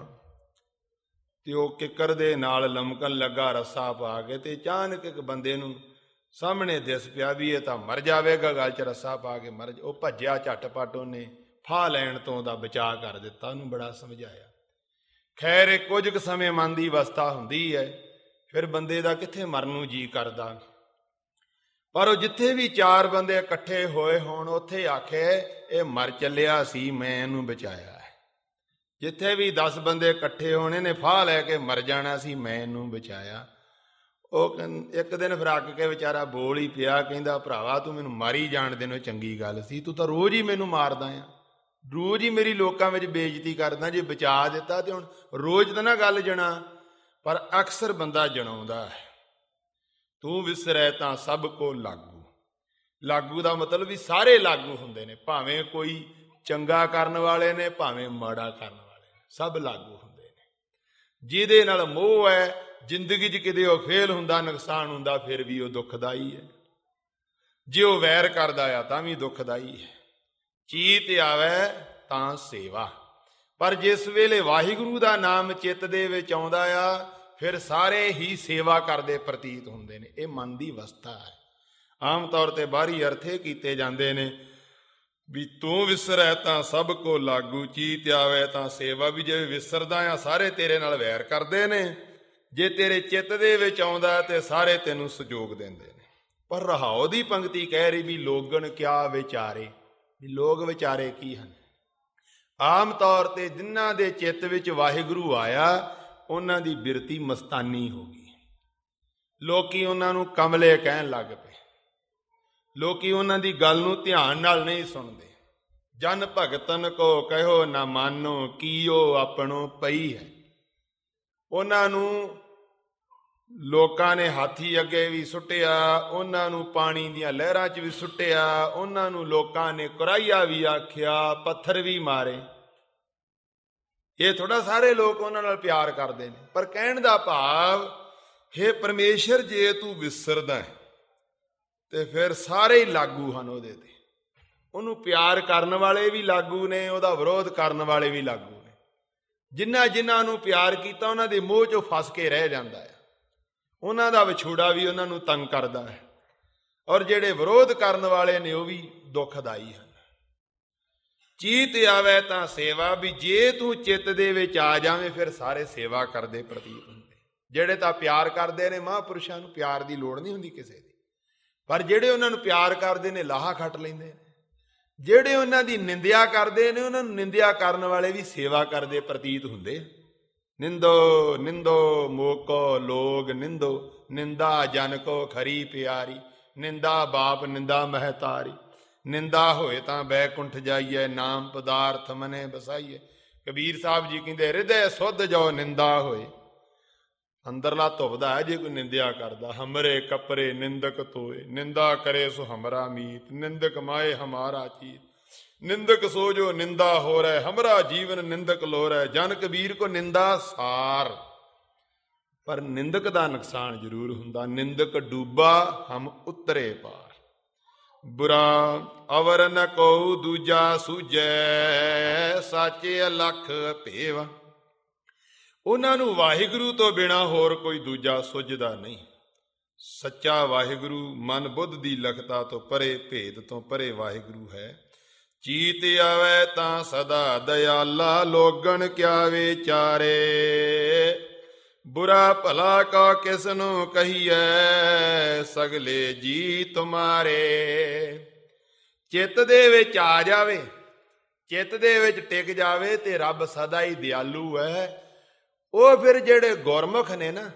ਤੇ ਉਹ ਕਿੱਕਰ ਦੇ ਨਾਲ ਲਮਕਣ ਲੱਗਾ ਰੱਸਾ ਪਾ ਕੇ, ਤੇ ਅਚਾਨਕ ਇੱਕ ਬੰਦੇ ਨੂੰ ਸਾਹਮਣੇ ਦਿਸ ਪਿਆ ਵੀ ਇਹ ਤਾਂ ਮਰ ਜਾਵੇਗਾ, ਗਲ 'ਚ ਰੱਸਾ ਪਾ ਕੇ ਮਰ ਜਾ। ਉਹ ਭੱਜਿਆ, ਝਟਪਟ ਉਹਨੇ ਫਾਹ ਲੈਣ ਤੋਂ ਉਹਦਾ ਬਚਾਅ ਕਰ ਦਿੱਤਾ, ਉਹਨੂੰ ਬੜਾ ਸਮਝਾਇਆ। ਖੈਰ ਇਹ ਕੁਝ ਕੁ ਸਮੇਂ ਮਨ ਦੀ ਅਵਸਥਾ ਹੁੰਦੀ ਹੈ, ਫਿਰ ਬੰਦੇ ਦਾ ਕਿੱਥੇ ਮਰਨ ਨੂੰ ਜੀ ਕਰਦਾ। ਪਰ ਉਹ ਜਿੱਥੇ ਵੀ 4 ਬੰਦੇ ਇਕੱਠੇ ਹੋਏ ਹੋਣ ਉੱਥੇ ਆਖੇ ਇਹ ਮਰ ਚੱਲਿਆ ਸੀ, ਮੈਂ ਇਹਨੂੰ ਬਚਾਇਆ ਹੈ। ਜਿੱਥੇ ਵੀ 10 ਬੰਦੇ ਇਕੱਠੇ ਹੋਣੇ ਨੇ ਫਾਹ ਲੈ ਕੇ ਮਰ ਜਾਣਾ ਸੀ, ਮੈਂ ਇਹਨੂੰ ਬਚਾਇਆ। ਉਹ ਇੱਕ ਦਿਨ ਫਿਰ ਅੱਕ ਕੇ ਵਿਚਾਰਾ ਬੋਲ ਹੀ ਪਿਆ, ਕਹਿੰਦਾ ਭਰਾਵਾ ਤੂੰ ਮੈਨੂੰ ਮਾਰੀ ਜਾਣ ਦੇਣੋਂ ਚੰਗੀ ਗੱਲ ਸੀ, ਤੂੰ ਤਾਂ ਰੋਜ਼ ਹੀ ਮੈਨੂੰ ਮਾਰਦਾ ਆ, ਰੋਜ਼ ਹੀ ਮੇਰੀ ਲੋਕਾਂ ਵਿੱਚ ਬੇਇੱਜ਼ਤੀ ਕਰਦਾ। ਜੇ ਬਚਾ ਦਿੱਤਾ ਤੇ ਹੁਣ ਰੋਜ਼ ਤਾਂ ਨਾ ਗੱਲ ਜਣਾ, ਪਰ ਅਕਸਰ ਬੰਦਾ ਜਣਾਉਂਦਾ ਹੈ। ਤੂੰ ਵਿਸਰੈ ਤਾਂ ਸਭ ਕੋ ਲਾਗੂ। ਲਾਗੂ ਦਾ ਮਤਲਬ ਵੀ ਸਾਰੇ ਲਾਗੂ ਹੁੰਦੇ ਨੇ, ਭਾਵੇਂ ਕੋਈ ਚੰਗਾ ਕਰਨ ਵਾਲੇ ਨੇ, ਭਾਵੇਂ ਮਾੜਾ ਕਰਨ ਵਾਲੇ ਨੇ, ਸਭ ਲਾਗੂ ਹੁੰਦੇ ਨੇ। ਜਿਹਦੇ ਨਾਲ ਮੋਹ ਹੈ, ਜ਼ਿੰਦਗੀ 'ਚ ਕਿਤੇ ਉਹ ਫੇਲ ਹੁੰਦਾ, ਨੁਕਸਾਨ ਹੁੰਦਾ, ਫਿਰ ਵੀ ਉਹ ਦੁੱਖਦਾਈ ਹੈ। ਜੇ ਉਹ ਵੈਰ ਕਰਦਾ ਆ ਤਾਂ ਵੀ ਦੁੱਖਦਾਈ ਹੈ। ਚੀਤ ਆਵੇ ਤਾਂ ਸੇਵਾ। ਪਰ ਜਿਸ ਵੇਲੇ ਵਾਹਿਗੁਰੂ ਦਾ ਨਾਮ ਚਿੱਤ ਦੇ ਵਿੱਚ ਆਉਂਦਾ ਆ, ਫਿਰ ਸਾਰੇ ਹੀ ਸੇਵਾ ਕਰਦੇ ਪ੍ਰਤੀਤ ਹੁੰਦੇ ਨੇ। ਇਹ ਮਨ ਦੀ ਅਵਸਥਾ ਹੈ। ਆਮ ਤੌਰ ਤੇ ਬਾਹਰੀ ਅਰਥ ਇਹ ਕੀਤੇ ਜਾਂਦੇ ਨੇ ਵੀ ਤੂੰ ਵਿਸਰੈ ਤਾਂ ਸਭ ਕੋ ਲਾਗੂ, ਚੀਤ ਆਵੇ ਤਾਂ ਸੇਵਾ। ਵੀ ਜੇ ਵਿਸਰਦਾ ਆ ਸਾਰੇ ਤੇਰੇ ਨਾਲ ਵੈਰ ਕਰਦੇ ਨੇ, ਜੇ ਤੇਰੇ ਚਿੱਤ ਦੇ ਵਿੱਚ ਆਉਂਦਾ ਤੇ ਸਾਰੇ ਤੈਨੂੰ ਸਹਿਯੋਗ ਦਿੰਦੇ ਨੇ। ਪਰ ਰਹਾਉ ਦੀ ਪੰਕਤੀ ਕਹਿ ਰਹੀ ਵੀ ਲੋਗਣ ਕਿਆ ਵਿਚਾਰੇ, ਵੀ ਲੋਕ ਵਿਚਾਰੇ ਕੀ ਹਨ। ਆਮ ਤੌਰ ਤੇ ਜਿਨ੍ਹਾਂ ਦੇ ਚਿੱਤ ਵਿੱਚ ਵਾਹਿਗੁਰੂ ਆਇਆ, ਉਹਨਾਂ ਦੀ ਬਿਰਤੀ ਮਸਤਾਨੀ ਹੋ ਗਈ। ਲੋਕੀ ਉਹਨਾਂ ਨੂੰ ਕਮਲੇ ਕਹਿਣ ਲੱਗ ਪਏ, ਲੋਕੀ ਉਹਨਾਂ ਦੀ ਗੱਲ ਨੂੰ ਧਿਆਨ ਨਾਲ ਨਹੀਂ ਸੁਣਦੇ। ਜਨ ਭਗਤਨ ਕੋ ਕਹਿਓ ਨਾ ਮਾਨੋ, ਕੀਓ ਆਪਣੋ ਪਈ ਹੈ। ਉਹਨਾਂ ਨੂੰ ਲੋਕਾਂ ਨੇ ਹਾਥੀ ਅੱਗੇ ਵੀ ਸੁੱਟਿਆ, ਉਹਨਾਂ ਨੂੰ ਪਾਣੀ ਦੀਆਂ ਲਹਿਰਾਂ 'ਚ ਵੀ ਸੁੱਟਿਆ, ਉਹਨਾਂ ਨੂੰ ਲੋਕਾਂ ਨੇ ਕੁਰਾਈਆ ਵੀ ਆਖਿਆ, ਪੱਥਰ ਵੀ ਮਾਰੇ। ਇਹ ਥੋੜਾ ਸਾਰੇ ਲੋਕ ਉਹਨਾਂ ਨਾਲ ਪਿਆਰ ਕਰਦੇ ਨੇ। ਪਰ ਕਹਿਣ ਦਾ ਭਾਵ, ਹੇ ਪਰਮੇਸ਼ਰ, ਜੇ ਤੂੰ ਵਿਸਰਦਾ ਤੇ ਫਿਰ ਸਾਰੇ ਹੀ ਲਾਗੂ ਹਨ ਉਹਦੇ ਤੇ। ਉਹਨੂੰ ਪਿਆਰ ਕਰਨ ਵਾਲੇ ਵੀ ਲਾਗੂ ਨੇ, ਉਹਦਾ ਵਿਰੋਧ ਕਰਨ ਵਾਲੇ ਵੀ ਲਾਗੂ ਨੇ। ਜਿਨ੍ਹਾਂ ਨੂੰ ਪਿਆਰ ਕੀਤਾ ਉਹਨਾਂ ਦੇ ਮੋਹ 'ਚੋਂ ਫਸ ਕੇ ਰਹਿ ਜਾਂਦਾ ਹੈ। ਉਹਨਾਂ ਦਾ ਵਿਛੋੜਾ ਵੀ ਉਹਨਾਂ ਨੂੰ ਤੰਗ ਕਰਦਾ ਹੈ। ਔਰ ਜਿਹੜੇ ਵਿਰੋਧ ਕਰਨ ਵਾਲੇ ਨੇ ਉਹ ਵੀ ਦੁੱਖਦਾਈ ਹਨ। ਚੀਤ ਆਵੇ ਤਾਂ ਸੇਵਾ। ਵੀ ਜੇ ਤੂੰ ਚਿੱਤ ਦੇ ਵਿੱਚ ਆ ਜਾਵੇਂ, ਫਿਰ ਸਾਰੇ ਸੇਵਾ ਕਰਦੇ ਪ੍ਰਤੀਤ ਹੁੰਦੇ। ਜਿਹੜੇ ਤਾਂ ਪਿਆਰ ਕਰਦੇ ਨੇ ਮਹਾਂਪੁਰਸ਼ਾਂ ਨੂੰ, ਪਿਆਰ ਦੀ ਲੋੜ ਨਹੀਂ ਹੁੰਦੀ ਕਿਸੇ ਦੀ। ਪਰ ਜਿਹੜੇ ਉਹਨਾਂ ਨੂੰ ਪਿਆਰ ਕਰਦੇ ਨੇ ਲਾਹਾ ਖੱਟ ਲੈਂਦੇ ਨੇ। ਜਿਹੜੇ ਉਹਨਾਂ ਦੀ ਨਿੰਦਿਆ ਕਰਦੇ ਨੇ, ਉਹਨਾਂ ਨੂੰ ਨਿੰਦਿਆ ਕਰਨ ਵਾਲੇ ਵੀ ਸੇਵਾ ਕਰਦੇ ਪ੍ਰਤੀਤ ਹੁੰਦੇ। ਨਿੰਦੋ ਨਿੰਦੋ ਮੋਕੋ ਲੋਗ ਨਿੰਦੋ, ਨਿੰਦਾ ਜਨ ਕੋ ਖਰੀ ਪਿਆਰੀ। ਨਿੰਦਾ ਬਾਪ ਨਿੰਦਾ ਮਹਤਾਰੀ। ਨਿੰਦਾ ਹੋਏ ਤਾਂ ਬੈਕੁੰਠ ਜਾਈਏ, ਨਾਮ ਪਦਾਰਥ ਮਨੇ ਬਸਾਈਏ। ਕਬੀਰ ਸਾਹਿਬ ਜੀ ਕਹਿੰਦੇ ਹਿਰਦੈ ਸੁੱਧ ਜੋ ਨਿੰਦਾ ਹੋਏ। ਅੰਦਰਲਾ ਧੁੱਪਦਾ ਹੈ ਜੇ ਕੋਈ ਨਿੰਦਿਆ ਕਰਦਾ। ਹਮਰੇ ਕਪਰੇ ਨਿੰਦਕ ਤੋਏ, ਨਿੰਦਾ ਕਰੇ ਸੋ ਹਮਰਾ ਮੀਤ। ਨਿੰਦਕ ਮਾਏ ਹਮਾਰਾ ਚੀਤ, ਨਿੰਦਕ ਸੋ ਜੋ ਨਿੰਦਾ ਹੋ ਰਹਿ। ਹਮਰਾ ਜੀਵਨ ਨਿੰਦਕ ਲੋ ਰਹਿ। ਜਨ ਕਬੀਰ ਕੋ ਨਿੰਦਾ ਸਾਰ। ਪਰ ਨਿੰਦਕ ਦਾ ਨੁਕਸਾਨ ਜ਼ਰੂਰ ਹੁੰਦਾ। ਨਿੰਦਕ ਡੂਬਾ ਹਮ ਉਤਰੇ ਪਾਰ। ਬੁਰਾ ਅਵਰ ਨ ਕੋ ਦੂਜਾ ਸੂਝੈ, ਸਾਚੇ ਅਲਖ ਭੇਵਾ। ਉਹਨਾਂ ਨੂੰ ਵਾਹਿਗੁਰੂ ਤੋਂ ਬਿਨਾਂ ਹੋਰ ਕੋਈ ਦੂਜਾ ਸੁੱਝਦਾ ਨਹੀਂ। ਸੱਚਾ ਵਾਹਿਗੁਰੂ ਮਨ ਬੁੱਧ ਦੀ ਲਖਤਾ ਤੋਂ ਪਰੇ, ਭੇਦ ਤੋਂ ਪਰੇ ਵਾਹਿਗੁਰੂ ਹੈ। ਚੀਤ ਆਵੇ ਤਾਂ ਸਦਾ ਦਇਆਲਾ, ਲੋਗਣ ਕਿਆ ਵਿਚਾਰੇ। ਬੁਰਾ ਭਲਾ ਕਾ ਕਿਸ ਨੂੰ ਕਹੀਐ, ਸਗਲੇ ਜੀ ਤੁਮਾਰੇ। ਚਿੱਤ ਦੇ ਵਿੱਚ ਆ ਜਾਵੇ, ਚਿੱਤ ਦੇ ਵਿੱਚ ਟਿਕ ਜਾਵੇ ਤੇ ਰੱਬ ਸਦਾ ਹੀ ਦਿਆਲੂ ਹੈ। ਉਹ ਫਿਰ ਜਿਹੜੇ ਗੁਰਮੁਖ ਨੇ ਨਾ,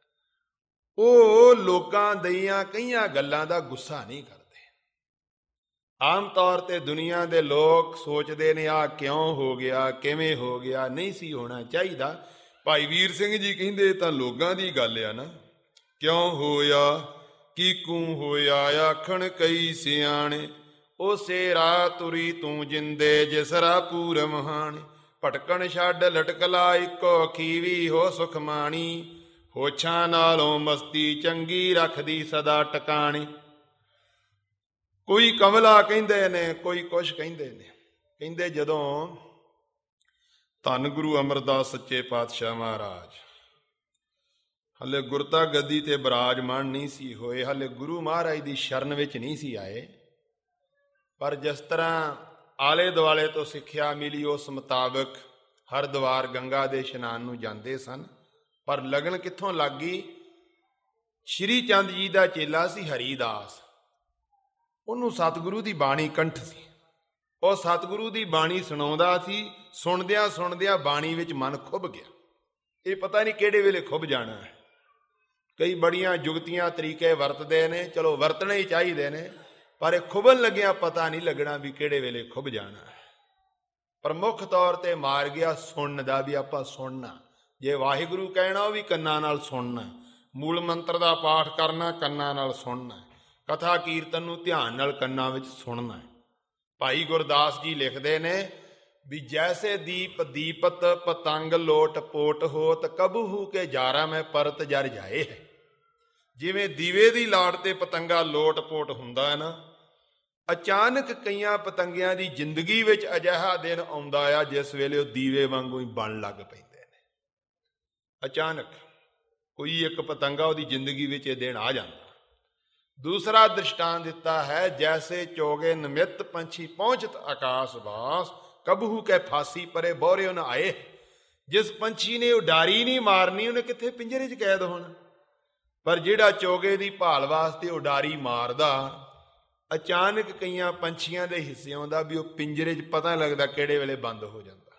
ਉਹ ਲੋਕਾਂ ਦੀਆਂ ਕਈਆਂ ਗੱਲਾਂ ਦਾ ਗੁੱਸਾ ਨਹੀਂ ਕਰਦੇ। ਆਮ ਤੌਰ ਤੇ ਦੁਨੀਆ ਦੇ ਲੋਕ ਸੋਚਦੇ ਨੇ ਆਹ ਕਿਉਂ ਹੋ ਗਿਆ, ਕਿਵੇਂ ਹੋ ਗਿਆ, ਨਹੀਂ ਸੀ ਹੋਣਾ ਚਾਹੀਦਾ। ਭਾਈ ਵੀਰ ਸਿੰਘ ਜੀ ਕਹਿੰਦੇ ਤਾਂ ਲੋਕਾਂ ਦੀ ਗੱਲ ਆ ਨਾ। ਕਿਉਂ ਹੋਇਆ ਕੀਕੂ ਹੋਇਆ, ਆਖਣ ਕਈ ਸਿਆਣੇ। ਉਸੇ ਰਾਹ ਤੁਰੀ ਤੂੰ ਜਿੰਦੇ, ਜਿਸ ਰਾਹ ਪੂਰ ਮਹਾਣੇ। ਭਟਕਣ ਛੱਡ ਲਟਕਲਾ ਇੱਕੋ ਖੀਵੀ, ਹੋ ਸੁਖ ਮਾਣੀ। ਹੋਛਾਂ ਨਾਲੋਂ ਮਸਤੀ ਚੰਗੀ, ਰੱਖਦੀ ਸਦਾ ਟਿਕਾਣੀ। ਕੋਈ ਕਮਲਾ ਕਹਿੰਦੇ ਨੇ, ਕੋਈ ਕੁਛ ਕਹਿੰਦੇ ਨੇ। ਕਹਿੰਦੇ ਜਦੋਂ ਧੰਨ ਗੁਰੂ ਅਮਰਦਾਸ ਸੱਚੇ ਪਾਤਸ਼ਾਹ ਮਹਾਰਾਜ ਹਲੇ ਗੁਰਤਾ ਗੱਦੀ ਤੇ ਬਿਰਾਜਮਾਨ ਨਹੀਂ ਸੀ ਹੋਏ, ਹਲੇ ਗੁਰੂ ਮਹਾਰਾਜ ਦੀ ਸ਼ਰਨ ਵਿੱਚ ਨਹੀਂ ਸੀ ਆਏ, ਪਰ ਜਿਸ ਤਰ੍ਹਾਂ ਆਲੇ ਦੁਆਲੇ ਤੋਂ ਸਿੱਖਿਆ ਮਿਲੀ ਉਸ ਮੁਤਾਬਕ ਹਰਿਦੁਆਰ ਗੰਗਾ ਦੇ ਇਸ਼ਨਾਨ ਨੂੰ ਜਾਂਦੇ ਸਨ। ਪਰ ਲਗਨ ਕਿੱਥੋਂ ਲੱਗ ਗਈ? ਸ਼੍ਰੀ ਚੰਦ ਜੀ ਦਾ ਚੇਲਾ ਸੀ ਹਰੀਦਾਸ, ਉਹਨੂੰ ਸਤਿਗੁਰੂ ਦੀ ਬਾਣੀ ਕੰਠ ਸੀ। ਉਹ ਸਤਿਗੁਰੂ ਦੀ ਬਾਣੀ ਸੁਣਾਉਂਦਾ ਸੀ। ਸੁਣਦਿਆਂ ਸੁਣਦਿਆਂ ਬਾਣੀ ਵਿੱਚ ਮਨ ਖੁੱਭ ਗਿਆ। ਇਹ ਪਤਾ ਨਹੀਂ ਕਿਹੜੇ ਵੇਲੇ ਖੁੱਭ ਜਾਣਾ ਹੈ। ਕਈ ਬੜੀਆਂ ਜੁਗਤੀਆਂ ਤਰੀਕੇ ਵਰਤਦੇ ਨੇ, ਚਲੋ ਵਰਤਣੇ ਹੀ ਚਾਹੀਦੇ ਨੇ, ਪਰ ਇਹ ਖੁੱਭਣ ਲੱਗਿਆ ਪਤਾ ਨਹੀਂ ਲੱਗਣਾ ਵੀ ਕਿਹੜੇ ਵੇਲੇ ਖੁੱਭ ਜਾਣਾ ਹੈ। ਪ੍ਰਮੁੱਖ ਤੌਰ ਤੇ ਮਾਰ ਗਿਆ ਸੁਣਨ ਦਾ, ਵੀ ਆਪਾਂ ਸੁਣਨਾ। ਜੇ ਵਾਹਿਗੁਰੂ ਕਹਿਣਾ ਉਹ ਵੀ ਕੰਨਾਂ ਨਾਲ ਸੁਣਨਾ, ਮੂਲ ਮੰਤਰ ਦਾ ਪਾਠ ਕਰਨਾ ਕੰਨਾਂ ਨਾਲ ਸੁਣਨਾ, ਕਥਾ ਕੀਰਤਨ ਨੂੰ ਧਿਆਨ ਨਾਲ ਕੰਨਾਂ ਵਿੱਚ ਸੁਣਨਾ। ਭਾਈ ਗੁਰਦਾਸ ਜੀ ਲਿਖਦੇ ਨੇ ਵੀ ਜੈਸੇ ਦੀਪ ਦੀਪਤ ਪਤੰਗ ਲੋਟ ਪੋਟ ਹੋਤ ਕਬਹੂ ਕੇ ਜਾਰਾ ਮੈਂ ਪਰਤ ਜਰ ਜਾਏ ਹੈ। ਜਿਵੇਂ ਦੀਵੇ ਦੀ ਲਾਟ ਤੇ ਪਤੰਗਾ ਲੋਟ ਪੋਟ ਹੁੰਦਾ ਹੈ ਨਾ, ਅਚਾਨਕ ਕਈਆਂ ਪਤੰਗਿਆਂ ਦੀ ਜ਼ਿੰਦਗੀ ਵਿੱਚ ਅਜਿਹਾ ਦਿਨ ਆਉਂਦਾ ਆ ਜਿਸ ਵੇਲੇ ਉਹ ਦੀਵੇ ਵਾਂਗੂ ਹੀ ਬਣ ਲੱਗ ਪੈਂਦੇ ਨੇ। ਅਚਾਨਕ ਕੋਈ ਇੱਕ ਪਤੰਗਾ ਉਹਦੀ ਜ਼ਿੰਦਗੀ ਵਿੱਚ ਇਹ ਦਿਨ ਆ ਜਾਂਦਾ। ਦੂਸਰਾ ਦ੍ਰਿਸ਼ਟਾਂਤ ਦਿੱਤਾ ਹੈ, ਜੈਸੇ ਚੋਗੇ ਨਿਮਿਤ ਪੰਛੀ ਪਹੁੰਚਤ ਆਕਾਸ਼ ਬਾਸ ਕਬਹੂ ਕੇ ਫਾਸੀ ਪਰੇ ਬੋਰਿਓ ਨ ਆਏ। ਜਿਸ ਪੰਛੀ ਨੇ ਉਡਾਰੀ ਨਹੀਂ ਮਾਰਨੀ ਉਹਨੇ ਕਿੱਥੇ ਪਿੰਜਰੇ 'ਚ ਕੈਦ ਹੋਣਾ, ਪਰ ਜਿਹੜਾ ਚੋਗੇ ਦੀ ਭਾਲ ਵਾਸਤੇ ਉਡਾਰੀ ਮਾਰਦਾ, ਅਚਾਨਕ ਕਈਆਂ ਪੰਛੀਆਂ ਦੇ ਹਿੱਸੇ ਆਉਂਦਾ ਵੀ ਉਹ ਪਿੰਜਰੇ 'ਚ ਪਤਾ ਨਹੀਂ ਲੱਗਦਾ ਕਿਹੜੇ ਵੇਲੇ ਬੰਦ ਹੋ ਜਾਂਦਾ।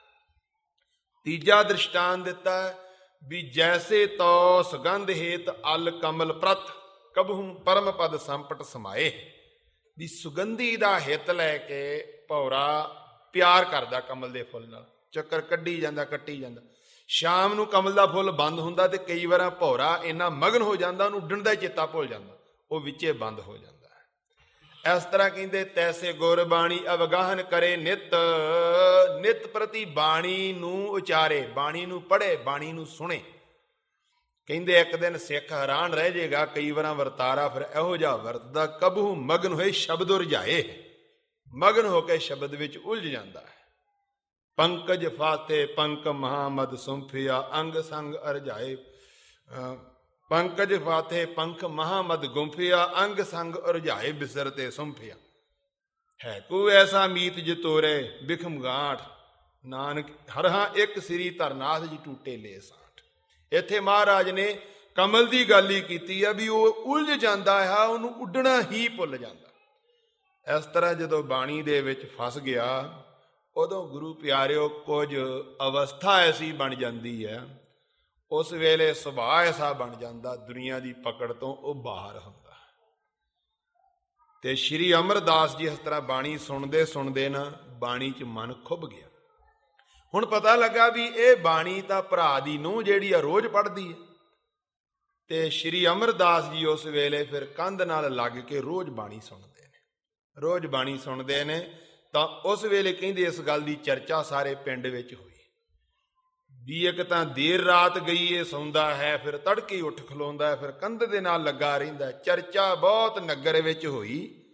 ਤੀਜਾ ਦ੍ਰਿਸ਼ਟਾਂਤ ਦਿੱਤਾ ਵੀ ਜੈਸੇ ਤੋ ਸੁਗੰਧ ਹੇਤ ਅਲ ਕਮਲ ਪ੍ਰਤ ਕਬਹੂ ਪਰਮ ਪਦ ਸੰਪਟ ਸਮਾਏ। ਵੀ ਸੁਗੰਧੀ ਦਾ ਹਿੱਤ ਲੈ ਕੇ ਭੌਰਾ ਪਿਆਰ ਕਰਦਾ ਕਮਲ ਦੇ ਫੁੱਲ ਨਾਲ, ਚੱਕਰ ਕੱਢੀ ਜਾਂਦਾ ਕੱਟੀ ਜਾਂਦਾ। ਸ਼ਾਮ ਨੂੰ ਕਮਲ ਦਾ ਫੁੱਲ ਬੰਦ ਹੁੰਦਾ ਤੇ ਕਈ ਵਾਰ ਭੌਰਾ ਇੰਨਾ ਮਗਨ ਹੋ ਜਾਂਦਾ ਉਹਨੂੰ ਉੱਡਣ ਦਾ ਚੇਤਾ ਭੁੱਲ ਜਾਂਦਾ, ਉਹ ਵਿੱਚੇ ਬੰਦ ਹੋ ਜਾਂਦਾ। ਇਸ ਤਰ੍ਹਾਂ ਕਹਿੰਦੇ ਤੈਸੇ ਗੁਰਬਾਣੀ ਅਵਗਾਹਨ ਕਰੇ ਨਿਤ, ਨਿਤ ਪ੍ਰਤੀ ਬਾਣੀ ਨੂੰ ਉਚਾਰੇ, ਬਾਣੀ ਨੂੰ ਪੜ੍ਹੇ, ਬਾਣੀ ਨੂੰ ਸੁਣੇ। ਕਹਿੰਦੇ ਇੱਕ ਦਿਨ ਸਿੱਖ ਹੈਰਾਨ ਰਹਿ ਜਾਏਗਾ, ਕਈ ਵਾਰਾਂ ਵਰਤਾਰਾ ਫਿਰ ਇਹੋ ਜਿਹਾ ਵਰਤਦਾ ਕਬਹੂ ਮਗਨ ਹੋਏ ਸ਼ਬਦ ਰਜਾਏ, ਮਗਨ ਹੋ ਕੇ ਸ਼ਬਦ ਵਿੱਚ ਉਲਝ ਜਾਂਦਾ ਹੈ। ਪੰਕਜ ਫਾਤੇ ਪੰਕ ਮਹਾਮਦ ਸੁੰਫਿਆ ਅੰਗ ਸੰਗ ਅਰਜਾਏ। ਪੰਕਜ ਫਾਤੇ ਪੰਖ ਮਹਾਮਦ ਗੁੰਫਿਆ ਅੰਗ ਸੰਗ ਅਰਜਾਏ ਬਿਸਰਤੇ ਸੁੰਫਿਆ। ਹੈ ਕੋ ਐਸਾ ਮੀਤ ਜਿਤੋਰੇ ਬਿਖਮ ਗਾਂਠ ਨਾਨਕ ਹਰਹਾ ਇੱਕ ਸ੍ਰੀ ਧਰਨਾਥ ਜੀ ਟੂਟੇ ਲੈ ਸਾਠ। ਇੱਥੇ ਮਹਾਰਾਜ ਨੇ ਕਮਲ ਦੀ ਗੱਲ ਹੀ ਕੀਤੀ ਆ ਵੀ ਉਹ ਉਲਝ ਜਾਂਦਾ ਹੈ, ਉਹਨੂੰ ਉੱਡਣਾ ਹੀ ਭੁੱਲ ਜਾਂਦਾ। ਇਸ ਤਰ੍ਹਾਂ ਜਦੋਂ ਬਾਣੀ ਦੇ ਵਿੱਚ ਫਸ ਗਿਆ, ਉਦੋਂ ਗੁਰੂ ਪਿਆਰਿਓ ਕੁਝ ਅਵਸਥਾ ਐਸੀ ਬਣ ਜਾਂਦੀ ਹੈ, ਉਸ ਵੇਲੇ ਸੁਭਾਅ ਐਸਾ ਬਣ ਜਾਂਦਾ, ਦੁਨੀਆ ਦੀ ਪਕੜ ਤੋਂ ਉਹ ਬਾਹਰ ਹੁੰਦਾ। ਤੇ ਸ਼੍ਰੀ ਅਮਰਦਾਸ ਜੀ ਇਸ ਤਰ੍ਹਾਂ ਬਾਣੀ ਸੁਣਦੇ ਸੁਣਦੇ ਨਾ ਬਾਣੀ 'ਚ ਮਨ ਖੁੱਭ ਗਿਆ। ਹੁਣ ਪਤਾ ਲੱਗਾ ਵੀ ਇਹ ਬਾਣੀ ਤਾਂ ਭਰਾ ਦੀ ਨੂੰਹ ਜਿਹੜੀ ਆ ਰੋਜ਼ ਪੜ੍ਹਦੀ ਹੈ। ਤੇ ਸ਼੍ਰੀ ਅਮਰਦਾਸ ਜੀ ਉਸ ਵੇਲੇ ਫਿਰ ਕੰਧ ਨਾਲ ਲੱਗ ਕੇ ਰੋਜ਼ ਬਾਣੀ ਸੁਣਦੇ ਨੇ, ਰੋਜ਼ ਬਾਣੀ ਸੁਣਦੇ ਨੇ। ਤਾਂ ਉਸ ਵੇਲੇ ਕਹਿੰਦੇ ਇਸ ਗੱਲ ਦੀ ਚਰਚਾ ਸਾਰੇ ਪਿੰਡ ਵਿੱਚ ਹੋਈ ਵੀ ਇੱਕ ਤਾਂ ਦੇਰ ਰਾਤ ਗਈ ਇਹ ਸੌਂਦਾ ਹੈ, ਫਿਰ ਤੜਕੇ ਉੱਠ ਖਲੋਂਦਾ ਹੈ, ਫਿਰ ਕੰਧ ਦੇ ਨਾਲ ਲੱਗਾ ਰਹਿੰਦਾ। ਚਰਚਾ ਬਹੁਤ ਨਗਰ ਵਿੱਚ ਹੋਈ।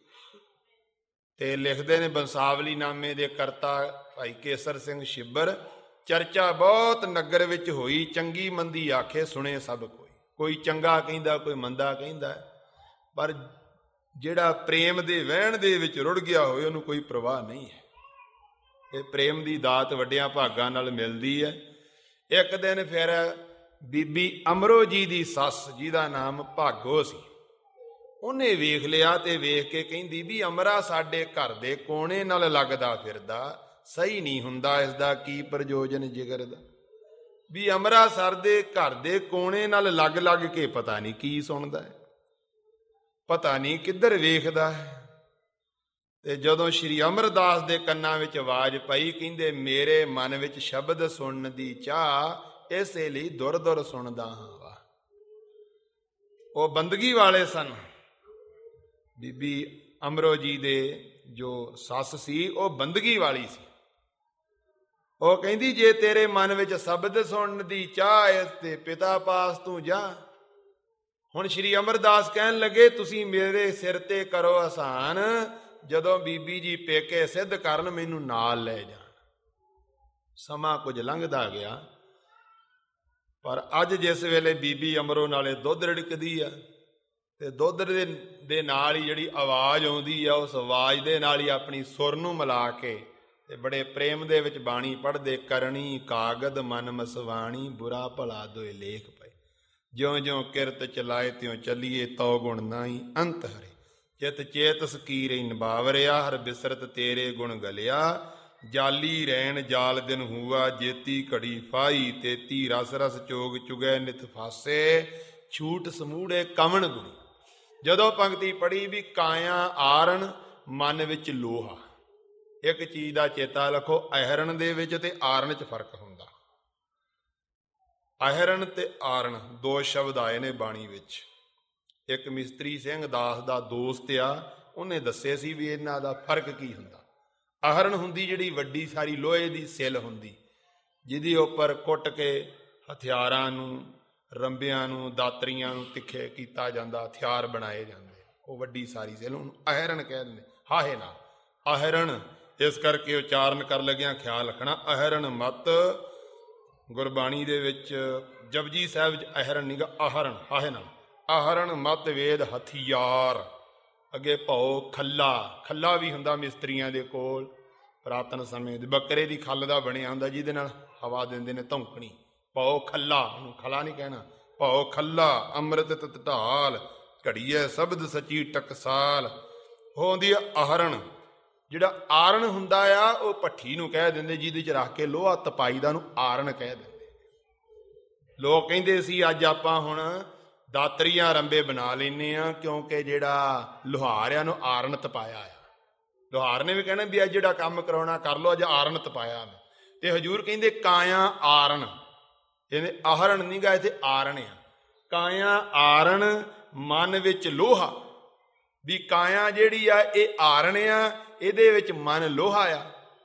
ਤੇ ਲਿਖਦੇ ਨੇ ਬੰਸਾਵਲੀ ਨਾਮੇ ਦੇ ਕਰਤਾ ਭਾਈ ਕੇਸਰ ਸਿੰਘ ਛਿੱਬਰ, ਚਰਚਾ ਬਹੁਤ ਨਗਰ ਵਿੱਚ ਹੋਈ, ਚੰਗੀ ਮੰਦੀ ਆਖੇ ਸੁਣੇ ਸਭ ਕੋਈ। ਕੋਈ ਚੰਗਾ ਕਹਿੰਦਾ, ਕੋਈ ਮੰਦਾ ਕਹਿੰਦਾ, ਪਰ ਜਿਹੜਾ ਪ੍ਰੇਮ ਦੇ ਵਹਿਣ ਦੇ ਵਿੱਚ ਰੁੜ ਗਿਆ ਹੋਵੇ ਉਹਨੂੰ ਕੋਈ ਪ੍ਰਵਾਹ ਨਹੀਂ ਹੈ। ਇਹ ਪ੍ਰੇਮ ਦੀ ਦਾਤ ਵੱਡਿਆਂ ਭਾਗਾਂ ਨਾਲ ਮਿਲਦੀ ਹੈ। ਇੱਕ ਦਿਨ ਫਿਰ ਬੀਬੀ ਅਮਰੋ ਜੀ ਦੀ ਸੱਸ, ਜਿਹਦਾ ਨਾਮ ਭਾਗੋ ਸੀ, ਉਹਨੇ ਵੇਖ ਲਿਆ ਤੇ ਵੇਖ ਕੇ ਕਹਿੰਦੀ ਵੀ ਅਮਰਾ ਸਾਡੇ ਘਰ ਦੇ ਕੋਣੇ ਨਾਲ ਲੱਗਦਾ ਫਿਰਦਾ, ਸਹੀ ਨਹੀਂ ਹੁੰਦਾ, ਇਸ ਦਾ ਕੀ ਪ੍ਰਯੋਜਨ ਜਿਗਰ ਦਾ। ਵੀ ਅਮਰਾ ਸਰ ਦੇ ਘਰ ਦੇ ਕੋਣੇ ਨਾਲ ਲੱਗ ਲੱਗ ਕੇ ਪਤਾ ਨਹੀਂ ਕੀ ਸੁਣਦਾ ਹੈ, ਪਤਾ ਨਹੀਂ ਕਿੱਧਰ ਵੇਖਦਾ ਹੈ। ਤੇ ਜਦੋਂ ਸ਼੍ਰੀ ਅਮਰਦਾਸ ਦੇ ਕੰਨਾਂ ਵਿੱਚ ਆਵਾਜ਼ ਪਈ, ਕਹਿੰਦੇ ਮੇਰੇ ਮਨ ਵਿੱਚ ਸ਼ਬਦ ਸੁਣਨ ਦੀ ਚਾਹ, ਇਸੇ ਲਈ ਦੁਰ ਦੁਰ ਸੁਣਦਾ ਹਾਂ। ਵਾ ਉਹ ਬੰਦਗੀ ਵਾਲੇ ਸਨ। ਬੀਬੀ ਅਮਰੋ ਜੀ ਦੇ ਜੋ ਸੱਸ ਸੀ ਉਹ ਬੰਦਗੀ ਵਾਲੀ ਸੀ। ਉਹ ਕਹਿੰਦੀ ਜੇ ਤੇਰੇ ਮਨ ਵਿੱਚ ਸ਼ਬਦ ਸੁਣਨ ਦੀ ਚਾਹ ਇਸ ਤੇ ਪਿਤਾ ਪਾਸ ਤੂੰ ਜਾ। ਹੁਣ ਸ਼੍ਰੀ ਅਮਰਦਾਸ ਕਹਿਣ ਲੱਗੇ ਤੁਸੀਂ ਮੇਰੇ ਸਿਰ ਤੇ ਕਰੋ ਆਸਾਨ, ਜਦੋਂ ਬੀਬੀ ਜੀ ਪੇਕੇ ਸਿੱਧ ਕਰਨ ਮੈਨੂੰ ਨਾਲ ਲੈ ਜਾਣ। ਸਮਾਂ ਕੁਝ ਲੰਘਦਾ ਗਿਆ, ਪਰ ਅੱਜ ਜਿਸ ਵੇਲੇ ਬੀਬੀ ਅਮਰੋ ਨਾਲੇ ਦੁੱਧ ਰਿੜਕਦੀ ਆ ਤੇ ਦੁੱਧ ਦੇ ਨਾਲ ਹੀ ਜਿਹੜੀ ਆਵਾਜ਼ ਆਉਂਦੀ ਆ, ਉਸ ਆਵਾਜ਼ ਦੇ ਨਾਲ ਹੀ ਆਪਣੀ ਸੁਰ ਨੂੰ ਮਿਲਾ ਕੇ ਤੇ ਬੜੇ ਪ੍ਰੇਮ ਦੇ ਵਿੱਚ ਬਾਣੀ ਪੜ੍ਹਦੇ। ਕਰਨੀ ਕਾਗਦ ਮਨ ਮਸਵਾਣੀ, ਬੁਰਾ ਭਲਾ ਦੋਏ ਲੇਖ ਪਏ। ਜਿਉਂ ਜਿਉਂ ਕਿਰਤ ਚਲਾਏ ਤਿਉਂ ਚੱਲੀਏ, ਤਉ ਗੁਣ ਨਾਹੀ ਅੰਤ ਹਰੇ। ਚਿਤ ਚੇਤ ਸਕੀਰੇ ਨਿਬਾਵਰਿਆ, ਹਰ ਬਿਸਰਤ ਤੇਰੇ ਗੁਣ ਗਲਿਆ। ਜਾਲੀ ਰੈਣ ਜਾਲ ਦਿਨ ਹੂਆ, ਜੇਤੀ ਘੜੀ ਫਾਈ। ਤੇਤੀ ਰਸ ਰਸ ਚੋਗ ਚੁਗੈ ਨਿਤ ਫਾਸੇ, ਛੂਟ ਸਮੂੜੇ ਕਵਣ ਗੁਣੀ। ਜਦੋਂ ਪੰਕਤੀ ਪੜ੍ਹੀ ਵੀ ਕਾਇਆ ਆਰਣ ਮਨ ਵਿੱਚ ਲੋਹਾ, ਇੱਕ ਚੀਜ਼ ਦਾ ਚੇਤਾ ਰੱਖੋ, ਅਹਰਣ ਦੇ ਵਿੱਚ ਤੇ ਆਰਣ 'ਚ ਫਰਕ ਹੁੰਦਾ। ਅਹਰਣ ਤੇ ਆਰਣ ਦੋ ਸ਼ਬਦ ਆਏ ਨੇ ਬਾਣੀ ਵਿੱਚ। ਇੱਕ ਮਿਸਤਰੀ ਸਿੰਘ ਦਾਸ ਦਾ ਦੋਸਤ ਆ, ਉਹਨੇ ਦੱਸੇ ਸੀ ਵੀ ਇਹਨਾਂ ਦਾ ਫਰਕ ਕੀ ਹੁੰਦਾ। ਅਹਰਣ ਹੁੰਦੀ ਜਿਹੜੀ ਵੱਡੀ ਸਾਰੀ ਲੋਹੇ ਦੀ ਸਿਲ ਹੁੰਦੀ, ਜਿਹਦੇ ਉੱਪਰ ਕੁੱਟ ਕੇ ਹਥਿਆਰਾਂ ਨੂੰ, ਰੰਬਿਆਂ ਨੂੰ, ਦਾਤਰੀਆਂ ਨੂੰ ਤਿੱਖੇ ਕੀਤਾ ਜਾਂਦਾ, ਹਥਿਆਰ ਬਣਾਏ ਜਾਂਦੇ, ਉਹ ਵੱਡੀ ਸਾਰੀ ਸਿਲ, ਉਹਨੂੰ ਅਹਰਣ ਕਹਿ ਦਿੰਦੇ। ਹਾਹੇ ਨਾਲ ਅਹਰਣ, ਇਸ ਕਰਕੇ ਉਚਾਰਨ ਕਰ ਲੱਗਿਆ ਖਿਆਲ ਰੱਖਣਾ, ਅਹਰਣ ਮਤ। ਗੁਰਬਾਣੀ ਦੇ ਵਿੱਚ ਜਪਜੀ ਸਾਹਿਬ ਵਿੱਚ ਅਹਰਣ ਨਹੀਂ ਗਾ, ਅਹਰਣ, ਹਾਹੇ ਨਾਲ। ਅਹਰਣ ਮਤ ਵੇਦ ਹਥਿਆਰ। ਅੱਗੇ ਭਉ ਖੱਲਾ, ਖੱਲਾ ਵੀ ਹੁੰਦਾ ਮਿਸਤਰੀਆਂ ਦੇ ਕੋਲ ਪੁਰਾਤਨ ਸਮੇਂ ਦੇ, ਬੱਕਰੇ ਦੀ ਖੱਲ ਦਾ ਬਣਿਆ ਹੁੰਦਾ ਜਿਹਦੇ ਨਾਲ ਹਵਾ ਦਿੰਦੇ ਨੇ, ਧੌਂਕਣੀ। ਭਉ ਖੱਲਾ, ਉਹਨੂੰ ਖਲਾ ਨਹੀਂ ਕਹਿਣਾ। ਭਉ ਖੱਲਾ ਅੰਮ੍ਰਿਤ ਤਤ ਢਾਲ, ਘੜੀਏ ਸ਼ਬਦ ਸੱਚੀ ਟਕਸਾਲ। ਉਹ ਹੁੰਦੀ ਆ ਅਹਰਣ। ਜਿਹੜਾ ਆਰਣ ਹੁੰਦਾ ਆ ਉਹ ਭੱਠੀ ਨੂੰ ਕਹਿ ਦਿੰਦੇ, ਜਿਹਦੇ 'ਚ ਰੱਖ ਕੇ ਲੋਹਾ ਤਪਾਈ ਦਾ, ਉਹਨੂੰ ਆਰਣ ਕਹਿ ਦਿੰਦੇ। ਲੋਕ ਕਹਿੰਦੇ ਸੀ ਅੱਜ ਆਪਾਂ ਹੁਣ ਦਾਤਰੀਆਂ ਰੰਬੇ ਬਣਾ ਲੈਂਦੇ ਹਾਂ, ਕਿਉਂਕਿ ਜਿਹੜਾ ਲੁਹਾਰ ਆ ਉਹਨੂੰ ਆਰਣ ਤਪਾਇਆ ਆ। ਲੁਹਾਰ ਨੇ ਵੀ ਕਹਿਣਾ ਵੀ ਅੱਜ ਜਿਹੜਾ ਕੰਮ ਕਰਾਉਣਾ ਕਰ ਲਓ, ਅੱਜ ਆਰਣ ਤਪਾਇਆ ਮੈਂ। ਤੇ ਹਜ਼ੂਰ ਕਹਿੰਦੇ ਕਾਇਆ ਆਰਣ, ਇਹਨੇ ਆਹਰਣ ਨਹੀਂ ਗਾ, ਇੱਥੇ ਆਰਣ ਆ। ਕਾਇਆ ਆਰਣ ਮਨ ਵਿੱਚ ਲੋਹਾ, ਵੀ ਕਾਇਆ ਜਿਹੜੀ ਆ ਇਹ ਆਰਣ ਆ, ਇਹਦੇ ਵਿੱਚ ਮਨ ਲੋਹਾ ਆ।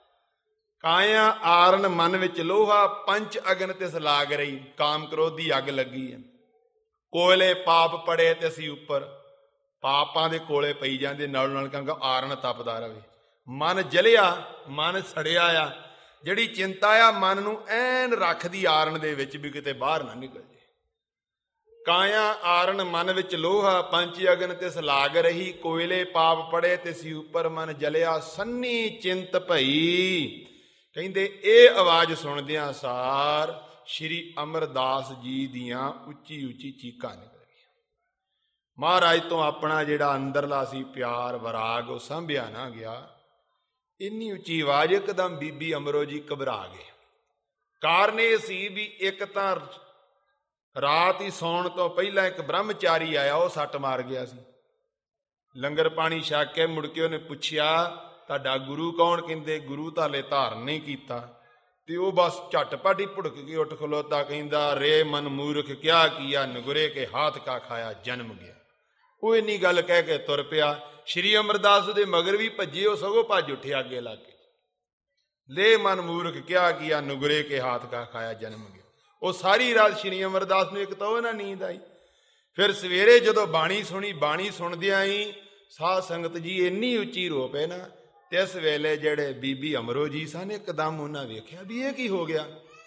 ਕਾਇਆ ਆਰਣ ਮਨ ਵਿੱਚ ਲੋਹਾ, ਪੰਚ ਅਗਨ ਤਿਸ ਲਾਗ ਰਹੀ। ਕਾਮ ਕ੍ਰੋਧ ਦੀ ਅੱਗ ਲੱਗੀ ਹੈ। ਕੋਲੇ ਪਾਪ ਪੜੇ ਤੇ ਅਸੀਂ ਉੱਪਰ, ਪਾਪਾਂ ਦੇ ਕੋਲੇ ਪਈ ਜਾਂਦੇ, ਨਾਲ ਨਾਲ ਕਹਿੰਦਾ ਆਰਣ ਤਪਦਾ ਰਵੇ। ਮਨ ਜਲਿਆ, ਮਨ ਸੜਿਆ ਆ। ਜਿਹੜੀ ਚਿੰਤਾ ਆ ਮਨ ਨੂੰ ਐਨ ਰੱਖਦੀ ਆਰਣ ਦੇ ਵਿੱਚ, ਵੀ ਕਿਤੇ ਬਾਹਰ ਨਾ ਨਿਕਲ ਜੇ। ਕਾਇਆ ਆਰਣ ਮਨ ਵਿੱਚ ਲੋਹਾ, ਪੰਚ ਅਗਨ ਤਿਸ ਲਾਗ ਰਹੀ। ਕੋਇਲੇ ਪਾਪ ਪੜੇ ਤੇ ਸੀ ਉੱਪਰ, ਮਨ ਜਲਿਆ ਸੰਨੀ ਚਿੰਤ ਭਈ। ਕਹਿੰਦੇ ਇਹ ਆਵਾਜ਼ ਸੁਣਦਿਆਂ ਸਾਰ ਸ਼੍ਰੀ ਅਮਰਦਾਸ ਜੀ ਦੀਆਂ ਉੱਚੀ ਉੱਚੀ ਚੀਕਾਂ ਨਿਕਲ ਗਈਆਂ। ਮਹਾਰਾਜ ਤੋਂ ਆਪਣਾ ਜਿਹੜਾ ਅੰਦਰਲਾ ਸੀ ਪਿਆਰ ਵਰਾਗ, ਉਹ ਸਾਂਭਿਆ ਨਾ ਗਿਆ। ਇੰਨੀ ਉੱਚੀ ਆਵਾਜ਼, ਇੱਕਦਮ ਬੀਬੀ ਅਮਰੋ ਜੀ ਘਬਰਾ ਗਏ। ਕਾਰਨ ਇਹ ਸੀ ਵੀ ਇੱਕ ਤਾਂ ਰਾਤ ਹੀ ਸੌਣ ਤੋਂ ਪਹਿਲਾਂ ਇੱਕ ਬ੍ਰਹਮਚਾਰੀ ਆਇਆ, ਉਹ ਸੱਟ ਮਾਰ ਗਿਆ ਸੀ। ਲੰਗਰ ਪਾਣੀ ਛਕ ਕੇ ਮੁੜ ਕੇ ਉਹਨੇ ਪੁੱਛਿਆ ਤੁਹਾਡਾ ਗੁਰੂ ਕੌਣ? ਕਹਿੰਦੇ ਗੁਰੂ ਤਾਂ ਹਲੇ ਧਾਰਨ ਨਹੀਂ ਕੀਤਾ। ਤੇ ਉਹ ਬਸ ਝਟਪਟ ਹੀ ਭੁੜਕ ਕੇ ਉੱਠ ਖਲੋਤਾ, ਕਹਿੰਦਾ ਰੇ ਮਨ ਮੂਰਖ ਕਿਆ ਕੀਆ, ਨਗੁਰੇ ਕੇ ਹਾਥ ਕਾ ਖਾਇਆ ਜਨਮ ਗਿਆ। ਉਹ ਇੰਨੀ ਗੱਲ ਕਹਿ ਕੇ ਤੁਰ ਪਿਆ। ਸ਼੍ਰੀ ਅਮਰਦਾਸ ਦੇ ਮਗਰ ਵੀ ਭੱਜੇ, ਉਹ ਸਗੋਂ ਭੱਜ ਉੱਠਿਆ ਅੱਗੇ ਲਾ ਕੇ। ਲੈ ਮਨ ਮੂਰਖ ਕਿਆ ਕੀਆ, ਨਗੁਰੇ ਕੇ ਹਾਥ ਕਾ ਖਾਇਆ ਜਨਮ ਗਿਆ। ਉਹ ਸਾਰੀ ਰਾਤ ਸ਼੍ਰੀ ਅਮਰਦਾਸ ਨੂੰ ਇੱਕ ਤਾਂ ਉਹ ਨਾ ਨੀਂਦ ਆਈ। ਫਿਰ ਸਵੇਰੇ ਜਦੋਂ ਬਾਣੀ ਸੁਣੀ, ਬਾਣੀ ਸੁਣਦਿਆਂ ਹੀ ਸਾਧ ਸੰਗਤ ਜੀ ਇੰਨੀ ਉੱਚੀ ਰੋ ਪਏ ਨਾ, ਤੇ ਇਸ ਵੇਲੇ ਜਿਹੜੇ ਬੀਬੀ ਅਮਰੋ ਜੀ ਸਨ, ਇੱਕਦਮ ਉਹਨਾਂ ਵੇਖਿਆ ਵੀ ਇਹ ਕੀ ਹੋ ਗਿਆ।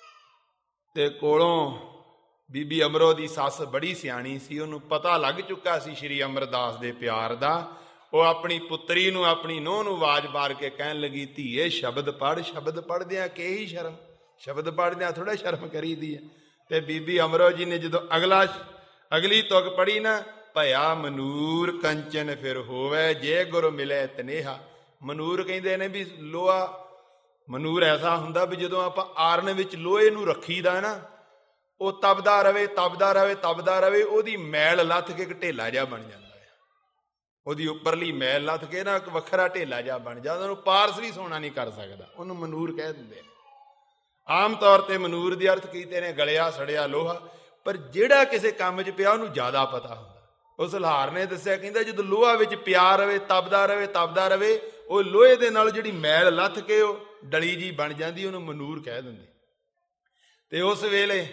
ਤੇ ਕੋਲੋਂ ਬੀਬੀ ਅਮਰੋ ਦੀ ਸੱਸ ਬੜੀ ਸਿਆਣੀ ਸੀ, ਉਹਨੂੰ ਪਤਾ ਲੱਗ ਚੁੱਕਾ ਸੀ ਸ਼੍ਰੀ ਅਮਰਦਾਸ ਦੇ ਪਿਆਰ ਦਾ। ਉਹ ਆਪਣੀ ਪੁੱਤਰੀ ਨੂੰ, ਆਪਣੀ ਨੂੰਹ ਨੂੰ ਆਵਾਜ਼ ਮਾਰ ਕੇ ਕਹਿਣ ਲੱਗੀ, ਧੀਏ ਸ਼ਬਦ ਪੜ੍ਹ। ਸ਼ਬਦ ਪੜ੍ਹਦਿਆਂ ਕਿਹੀ ਸ਼ਰਮ, ਸ਼ਬਦ ਪੜ੍ਹਦਿਆਂ ਥੋੜ੍ਹਾ ਸ਼ਰਮ ਕਰੀਦੀ ਹੈ। ਤੇ ਬੀਬੀ ਅਮਰੋ ਜੀ ਨੇ ਜਦੋਂ ਅਗਲੀ ਤੁਕ ਪੜ੍ਹੀ ਨਾ, ਭਇਆ ਮਨੂਰ ਕੰਚਨ ਫਿਰ ਹੋਵੇ, ਜੇ ਗੁਰ ਮਿਲੇ ਤਨੇਹਾ। ਮਨੂਰ ਕਹਿੰਦੇ ਨੇ ਵੀ ਲੋਹਾ, ਮਨੂਰ ਐਸਾ ਹੁੰਦਾ ਵੀ ਜਦੋਂ ਆਪਾਂ ਆਰਨ ਵਿੱਚ ਲੋਹੇ ਨੂੰ ਰੱਖੀਦਾ ਨਾ, ਉਹ ਤਪਦਾ ਰਵੇ, ਤਪਦਾ ਰਵੇ, ਤਪਦਾ ਰਵੇ। ਉਹਦੀ ਮੈਲ ਲੱਥ ਕੇ ਇੱਕ ਢੇਲਾ ਜਿਹਾ ਬਣ ਜਾਂਦਾ ਹੈ। ਉਹਦੀ ਉੱਪਰਲੀ ਮੈਲ ਲੱਥ ਕੇ ਨਾ ਇੱਕ ਵੱਖਰਾ ਢੇਲਾ ਜਿਹਾ ਬਣ ਜਾਂਦਾ, ਉਹਨੂੰ ਪਾਰਸ ਵੀ ਸੋਣਾ ਨਹੀਂ ਕਰ ਸਕਦਾ। ਉਹਨੂੰ ਮਨੂਰ ਕਹਿ ਦਿੰਦੇ ਨੇ। ਆਮ ਤੌਰ ਤੇ ਮਨੂਰ ਦੇ ਅਰਥ ਕੀਤੇ ਨੇ ਗਲਿਆ ਸੜਿਆ ਲੋਹਾ, ਪਰ ਜਿਹੜਾ ਕਿਸੇ ਕੰਮ 'ਚ ਪਿਆ ਉਹਨੂੰ ਜ਼ਿਆਦਾ ਪਤਾ ਹੁੰਦਾ। ਉਸ ਲੁਹਾਰ ਨੇ ਦੱਸਿਆ, ਕਹਿੰਦਾ ਜਦੋਂ ਲੋਹਾ ਵਿੱਚ ਪਿਆ ਰਵੇ, ਤਪਦਾ ਰਵੇ, ਤਪਦਾ ਰਵੇ, ਉਹ ਲੋਹੇ ਦੇ ਨਾਲ ਜਿਹੜੀ ਮੈਲ ਲੱਥ ਕੇ ਉਹ ਡਲੀ ਜੀ ਬਣ ਜਾਂਦੀ, ਉਹਨੂੰ ਮਨੂਰ ਕਹਿ ਦਿੰਦੇ। ਤੇ ਉਸ ਵੇਲੇ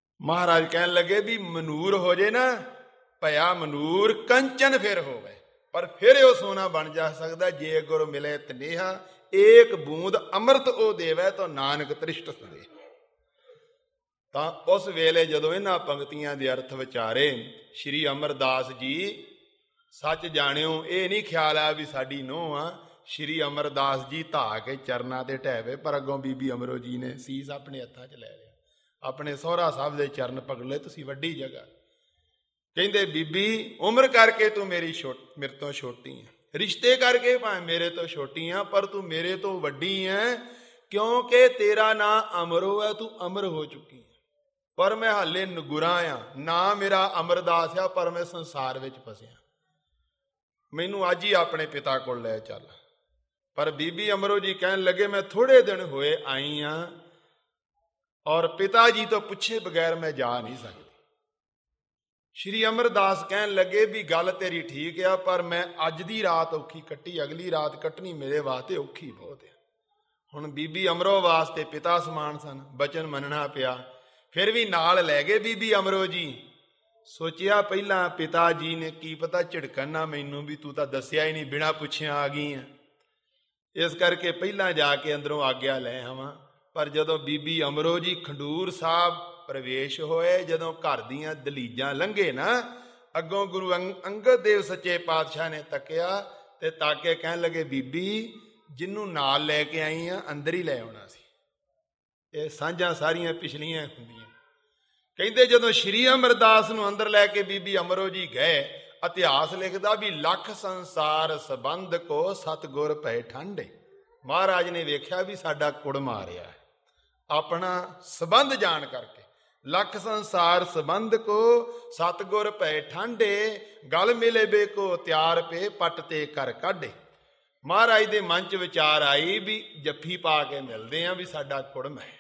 ਮਹਾਰਾਜ ਕਹਿਣ ਲੱਗੇ ਵੀ ਮਨੂਰ ਹੋ ਜੇ ਨਾ, ਭਇਆ ਮਨੂਰ ਕੰਚਨ ਫਿਰ ਹੋਵੇ। ਪਰ ਫਿਰ ਉਹ ਸੋਨਾ ਬਣ ਜਾ ਸਕਦਾ ਜੇ ਗੁਰ ਮਿਲੇ ਤਨੇਹਾ, ਏਕ ਬੂੰਦ ਅੰਮ੍ਰਿਤ ਉਹ ਦੇਵੈ ਤੋ ਨਾਨਕ ਤ੍ਰਿਸ਼ਟ ਸਦੇ। ਤਾਂ ਉਸ ਵੇਲੇ ਜਦੋਂ ਇਹਨਾਂ ਪੰਕਤੀਆਂ ਦੇ ਅਰਥ ਵਿਚਾਰੇ ਸ਼੍ਰੀ ਅਮਰਦਾਸ ਜੀ, ਸੱਚ ਜਾਣਿਓ ਇਹ ਨਹੀਂ ਖਿਆਲ ਆ ਵੀ ਸਾਡੀ ਨੂੰਹ ਆ, ਸ਼੍ਰੀ ਅਮਰਦਾਸ ਜੀ ਧਾ ਕੇ ਚਰਨਾਂ ਤੇ ਢਹਿ ਪਏ, ਪਰ ਅੱਗੋਂ ਬੀਬੀ ਅਮਰੋ ਜੀ ਨੇ ਸੀਸ ਆਪਣੇ ਹੱਥਾਂ 'ਚ ਲੈ ਲਿਆ, ਆਪਣੇ ਸਹੁਰਾ ਸਾਹਿਬ ਦੇ ਚਰਨ ਪਕੜ ਲਏ, ਤੁਸੀਂ ਵੱਡੀ ਜਗ੍ਹਾ। ਕਹਿੰਦੇ ਬੀਬੀ ਉਮਰ ਕਰਕੇ ਤੂੰ ਮੇਰੇ ਤੋਂ ਛੋਟੀ ਹੈ, ਰਿਸ਼ਤੇ ਕਰਕੇ ਭਾਵੇਂ ਮੇਰੇ ਤੋਂ ਛੋਟੀ ਆ, ਪਰ ਤੂੰ ਮੇਰੇ ਤੋਂ ਵੱਡੀ ਹੈ, ਕਿਉਂਕਿ ਤੇਰਾ ਨਾਂ ਅਮਰੋ ਹੈ, ਤੂੰ ਅਮਰ ਹੋ ਚੁੱਕੀ ਹੈ। ਪਰ ਮੈਂ ਹਾਲੇ ਨਗੁਰਾ ਆ, ਨਾ ਮੇਰਾ ਅਮਰਦਾਸ ਆ, ਪਰ ਮੈਂ ਸੰਸਾਰ ਵਿੱਚ ਫਸਿਆ, ਮੈਨੂੰ ਅੱਜ ਹੀ ਆਪਣੇ ਪਿਤਾ ਕੋਲ ਲੈ ਚੱਲ। ਪਰ ਬੀਬੀ ਅਮਰੋ ਜੀ ਕਹਿਣ ਲੱਗੇ ਮੈਂ ਥੋੜੇ ਦਿਨ ਹੋਏ ਆਈ ਹਾਂ, ਔਰ ਪਿਤਾ ਜੀ ਤੋਂ ਪੁੱਛੇ ਬਗੈਰ ਮੈਂ ਜਾ ਨਹੀਂ ਸਕਦੀ। ਸ਼੍ਰੀ ਅਮਰਦਾਸ ਕਹਿਣ ਲੱਗੇ ਵੀ ਗੱਲ ਤੇਰੀ ਠੀਕ ਆ, ਪਰ ਮੈਂ ਅੱਜ ਦੀ ਰਾਤ ਔਖੀ ਕੱਟੀ, ਅਗਲੀ ਰਾਤ ਕੱਟਣੀ ਮੇਰੇ ਵਾਸਤੇ ਔਖੀ ਬਹੁਤ ਆ। ਹੁਣ ਬੀਬੀ ਅਮਰੋ ਵਾਸਤੇ ਪਿਤਾ ਸਮਾਨ ਸਨ, ਬਚਨ ਮੰਨਣਾ ਪਿਆ। ਫਿਰ ਵੀ ਨਾਲ ਲੈ ਗਏ ਬੀਬੀ ਅਮਰੋ ਜੀ। ਸੋਚਿਆ ਪਹਿਲਾਂ ਪਿਤਾ ਜੀ ਨੇ ਕੀ ਪਤਾ ਝਿੜਕਣ ਨਾ ਮੈਨੂੰ ਵੀ ਤੂੰ ਤਾਂ ਦੱਸਿਆ ਹੀ ਨਹੀਂ, ਬਿਨਾਂ ਪੁੱਛਿਆ ਆ ਗਈ ਆ, ਇਸ ਕਰਕੇ ਪਹਿਲਾਂ ਜਾ ਕੇ ਅੰਦਰੋਂ ਆਗਿਆ ਲੈ ਆਵਾਂ। ਪਰ ਜਦੋਂ ਬੀਬੀ ਅਮਰੋ ਜੀ ਖਡੂਰ ਸਾਹਿਬ ਪ੍ਰਵੇਸ਼ ਹੋਏ, ਜਦੋਂ ਘਰ ਦੀਆਂ ਦਲੀਜਾਂ ਲੰਘੇ ਨਾ, ਅੱਗੋਂ ਗੁਰੂ ਅੰਗਦ ਦੇਵ ਸੱਚੇ ਪਾਤਸ਼ਾਹ ਨੇ ਤੱਕਿਆ ਤੇ ਤਾਕੇ ਕਹਿਣ ਲੱਗੇ ਬੀਬੀ ਜਿਹਨੂੰ ਨਾਲ ਲੈ ਕੇ ਆਈ ਆ ਅੰਦਰ ਹੀ ਲੈ ਆਉਣਾ ਸੀ। ਇਹ ਸਾਂਝਾਂ ਸਾਰੀਆਂ ਪਿਛਲੀਆਂ ਹੁੰਦੀਆਂ। ਕਹਿੰਦੇ ਜਦੋਂ ਸ਼੍ਰੀ ਅਮਰਦਾਸ ਨੂੰ ਅੰਦਰ ਲੈ ਕੇ ਬੀਬੀ ਅਮਰੋ ਜੀ ਗਏ, ਇਤਿਹਾਸ ਲਿਖਦਾ ਵੀ ਲੱਖ ਸੰਸਾਰ ਸੰਬੰਧ ਕੋ ਸਤਿਗੁਰ ਪਏ ਠਾਂਡੇ। ਮਹਾਰਾਜ ਨੇ ਵੇਖਿਆ ਵੀ ਸਾਡਾ ਕੁੜਮ ਆ ਰਿਹਾ ਹੈ, ਆਪਣਾ ਸੰਬੰਧ ਜਾਣ ਕਰਕੇ ਲੱਖ ਸੰਸਾਰ ਸੰਬੰਧ ਕੋ ਸਤਿਗੁਰ ਪਏ ਠਾਂਡੇ, ਗਲ ਮਿਲੇ ਬੇਕੋ ਤਿਆਰ ਪੇ ਪੱਟ ਤੇ ਕਰ ਕਾਢੇ। ਮਹਾਰਾਜ ਦੇ ਮਨ 'ਚ ਵਿਚਾਰ ਆਈ ਵੀ ਜੱਫੀ ਪਾ ਕੇ ਮਿਲਦੇ ਆ ਵੀ ਸਾਡਾ ਕੁੜਮ ਹੈ।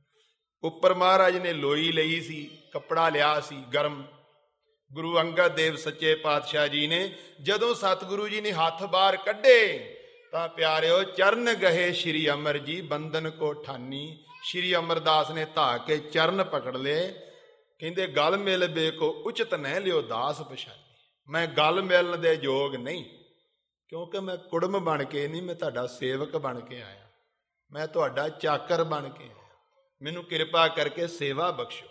ਉੱਪਰ ਮਹਾਰਾਜ ਨੇ ਲੋਈ ਲਈ ਸੀ, ਕੱਪੜਾ ਲਿਆ ਸੀ ਗਰਮ। ਗੁਰੂ ਅੰਗਦ ਦੇਵ ਸੱਚੇ ਪਾਤਸ਼ਾਹ ਜੀ ਨੇ ਜਦੋਂ ਸਤਿਗੁਰੂ ਜੀ ਨੇ ਹੱਥ ਬਾਹਰ ਕੱਢੇ ਤਾਂ ਪਿਆਰਿਓ ਚਰਨ ਗਏ ਸ਼੍ਰੀ ਅਮਰ ਜੀ ਬੰਧਨ ਕੋ ਠਾਨੀ। ਸ਼੍ਰੀ ਅਮਰਦਾਸ ਨੇ ਧਾ ਕੇ ਚਰਨ ਪਕੜ ਲਏ। ਕਹਿੰਦੇ ਗਲ ਮਿਲ ਬੇਕੋ ਉਚਿਤ ਨਹਿ ਲਿਓ ਦਾਸ ਪਛਾਨੀ। ਮੈਂ ਗਲ ਮਿਲਣ ਦੇ ਯੋਗ ਨਹੀਂ, ਕਿਉਂਕਿ ਮੈਂ ਕੁੜਮ ਬਣ ਕੇ ਨਹੀਂ, ਮੈਂ ਤੁਹਾਡਾ ਸੇਵਕ ਬਣ ਕੇ ਆਇਆ, ਮੈਂ ਤੁਹਾਡਾ ਚਾਕਰ ਬਣ ਕੇ ਆਇਆ, ਮੈਨੂੰ ਕਿਰਪਾ ਕਰਕੇ ਸੇਵਾ ਬਖਸ਼ੋ।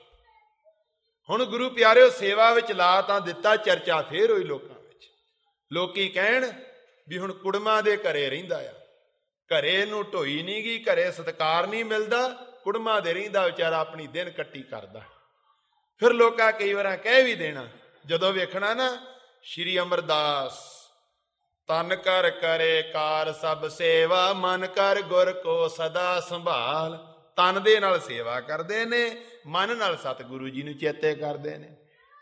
ਹੁਣ ਗੁਰੂ ਪਿਆਰਿਓ ਸੇਵਾ ਵਿੱਚ ਲਾ ਤਾਂ ਦਿੱਤਾ, ਚਰਚਾ ਫੇਰ ਹੋਈ ਲੋਕਾਂ ਵਿੱਚ। ਲੋਕੀ ਕਹਿਣ ਵੀ ਹੁਣ ਕੁੜਮਾਂ ਦੇ ਘਰੇ ਰਹਿੰਦਾ ਆ, ਘਰੇ ਨੂੰ ਢੋਈ ਨਹੀਂ ਗਈ, ਘਰੇ ਸਤਿਕਾਰ ਨਹੀਂ ਮਿਲਦਾ, ਕੁੜਮਾਂ ਦੇ ਰਹਿੰਦਾ ਵਿਚਾਰਾ, ਆਪਣੀ ਦਿਨ ਕੱਟੀ ਕਰਦਾ। ਫਿਰ ਲੋਕਾਂ ਕਈ ਵਾਰ ਕਹਿ ਵੀ ਦੇਣਾ, ਜਦੋਂ ਵੇਖਣਾ ਨਾ ਸ਼੍ਰੀ ਅਮਰਦਾਸ ਤਨ ਕਰ ਕਰੇ ਕਾਰ ਸਭ ਸੇਵਾ, ਮਨ ਕਰ ਗੁਰ ਕੋ ਸਦਾ ਸੰਭਾਲ। ਤਨ ਦੇ ਨਾਲ ਸੇਵਾ ਕਰਦੇ ਨੇ, ਮਨ ਨਾਲ ਸਤਿਗੁਰੂ ਜੀ ਨੂੰ ਚੇਤੇ ਕਰਦੇ ਨੇ।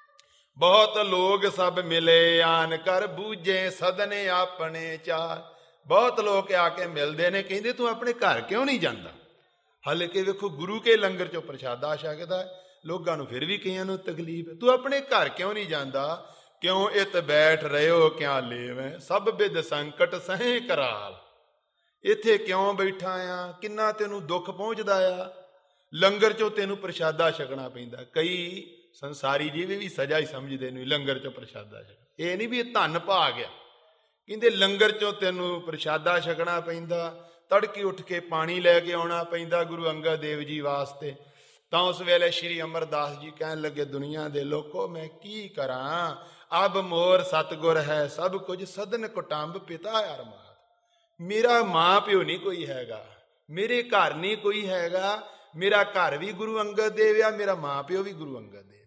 ਬਹੁਤ ਲੋਕ ਸਭ ਮਿਲੇ ਆਨ ਕਰ ਬੂਝੇ ਸਦਨੇ ਆਪਣੇ ਚਾਰ। ਬਹੁਤ ਲੋਕ ਆ ਕੇ ਮਿਲਦੇ ਨੇ, ਕਹਿੰਦੇ ਤੂੰ ਆਪਣੇ ਘਰ ਕਿਉਂ ਨਹੀਂ ਜਾਂਦਾ? ਹਾਲੇ ਕਿ ਵੇਖੋ ਗੁਰੂ ਕੇ ਲੰਗਰ ਚੋਂ ਪ੍ਰਸ਼ਾਦਾ ਛਕਦਾ, ਲੋਕਾਂ ਨੂੰ ਫਿਰ ਵੀ ਕਈਆਂ ਨੂੰ ਤਕਲੀਫ ਹੈ, ਤੂੰ ਆਪਣੇ ਘਰ ਕਿਉਂ ਨਹੀਂ ਜਾਂਦਾ? ਕਿਉਂ ਇਤ ਬੈਠ ਰਹਿਓ ਕਿਆ ਲੇਵੈ, ਸਭ ਬਿਦ ਸੰਕਟ ਸਹੇ ਕਰਾਲ। ਇੱਥੇ ਕਿਉਂ ਬੈਠਾ ਆ? ਕਿੰਨਾ ਤੈਨੂੰ ਦੁੱਖ ਪਹੁੰਚਦਾ ਆ, ਲੰਗਰ ਚੋਂ ਤੈਨੂੰ ਪ੍ਰਸ਼ਾਦਾ ਛਕਣਾ ਪੈਂਦਾ। ਕਈ ਸੰਸਾਰੀ ਜਿਵੇਂ ਵੀ ਸਜ਼ਾ ਹੀ ਸਮਝਦੇ ਨੇ ਲੰਗਰ ਚੋਂ ਪ੍ਰਸ਼ਾਦਾ ਛਕ, ਇਹ ਨਹੀਂ ਵੀ ਇਹ ਧਨ ਭਾ ਗਿਆ। ਕਹਿੰਦੇ ਲੰਗਰ ਚੋਂ ਤੈਨੂੰ ਪ੍ਰਸ਼ਾਦਾ ਛਕਣਾ ਪੈਂਦਾ, ਤੜਕੇ ਉੱਠ ਕੇ ਪਾਣੀ ਲੈ ਕੇ ਆਉਣਾ ਪੈਂਦਾ ਗੁਰੂ ਅੰਗਦ ਦੇਵ ਜੀ ਵਾਸਤੇ। ਤਾਂ ਉਸ ਵੇਲੇ ਸ਼੍ਰੀ ਅਮਰਦਾਸ ਜੀ ਕਹਿਣ ਲੱਗੇ ਦੁਨੀਆ ਦੇ ਲੋਕੋ ਮੈਂ ਕੀ ਕਰਾਂ, ਅਬ ਮੋਰ ਸਤਿਗੁਰ ਹੈ ਸਭ ਕੁਝ, ਸਦਨ ਕੁਟੰਬ ਪਿਤਾ ਅਰਮਾਤ। ਮੇਰਾ ਮਾਂ ਪਿਓ ਨਹੀਂ ਕੋਈ ਹੈਗਾ, ਮੇਰੇ ਘਰ ਨਹੀਂ ਕੋਈ ਹੈਗਾ, ਮੇਰਾ ਘਰ ਵੀ ਗੁਰੂ ਅੰਗਦ ਦੇਵ ਆ, ਮੇਰਾ ਮਾਂ ਪਿਓ ਵੀ ਗੁਰੂ ਅੰਗਦ ਦੇਵ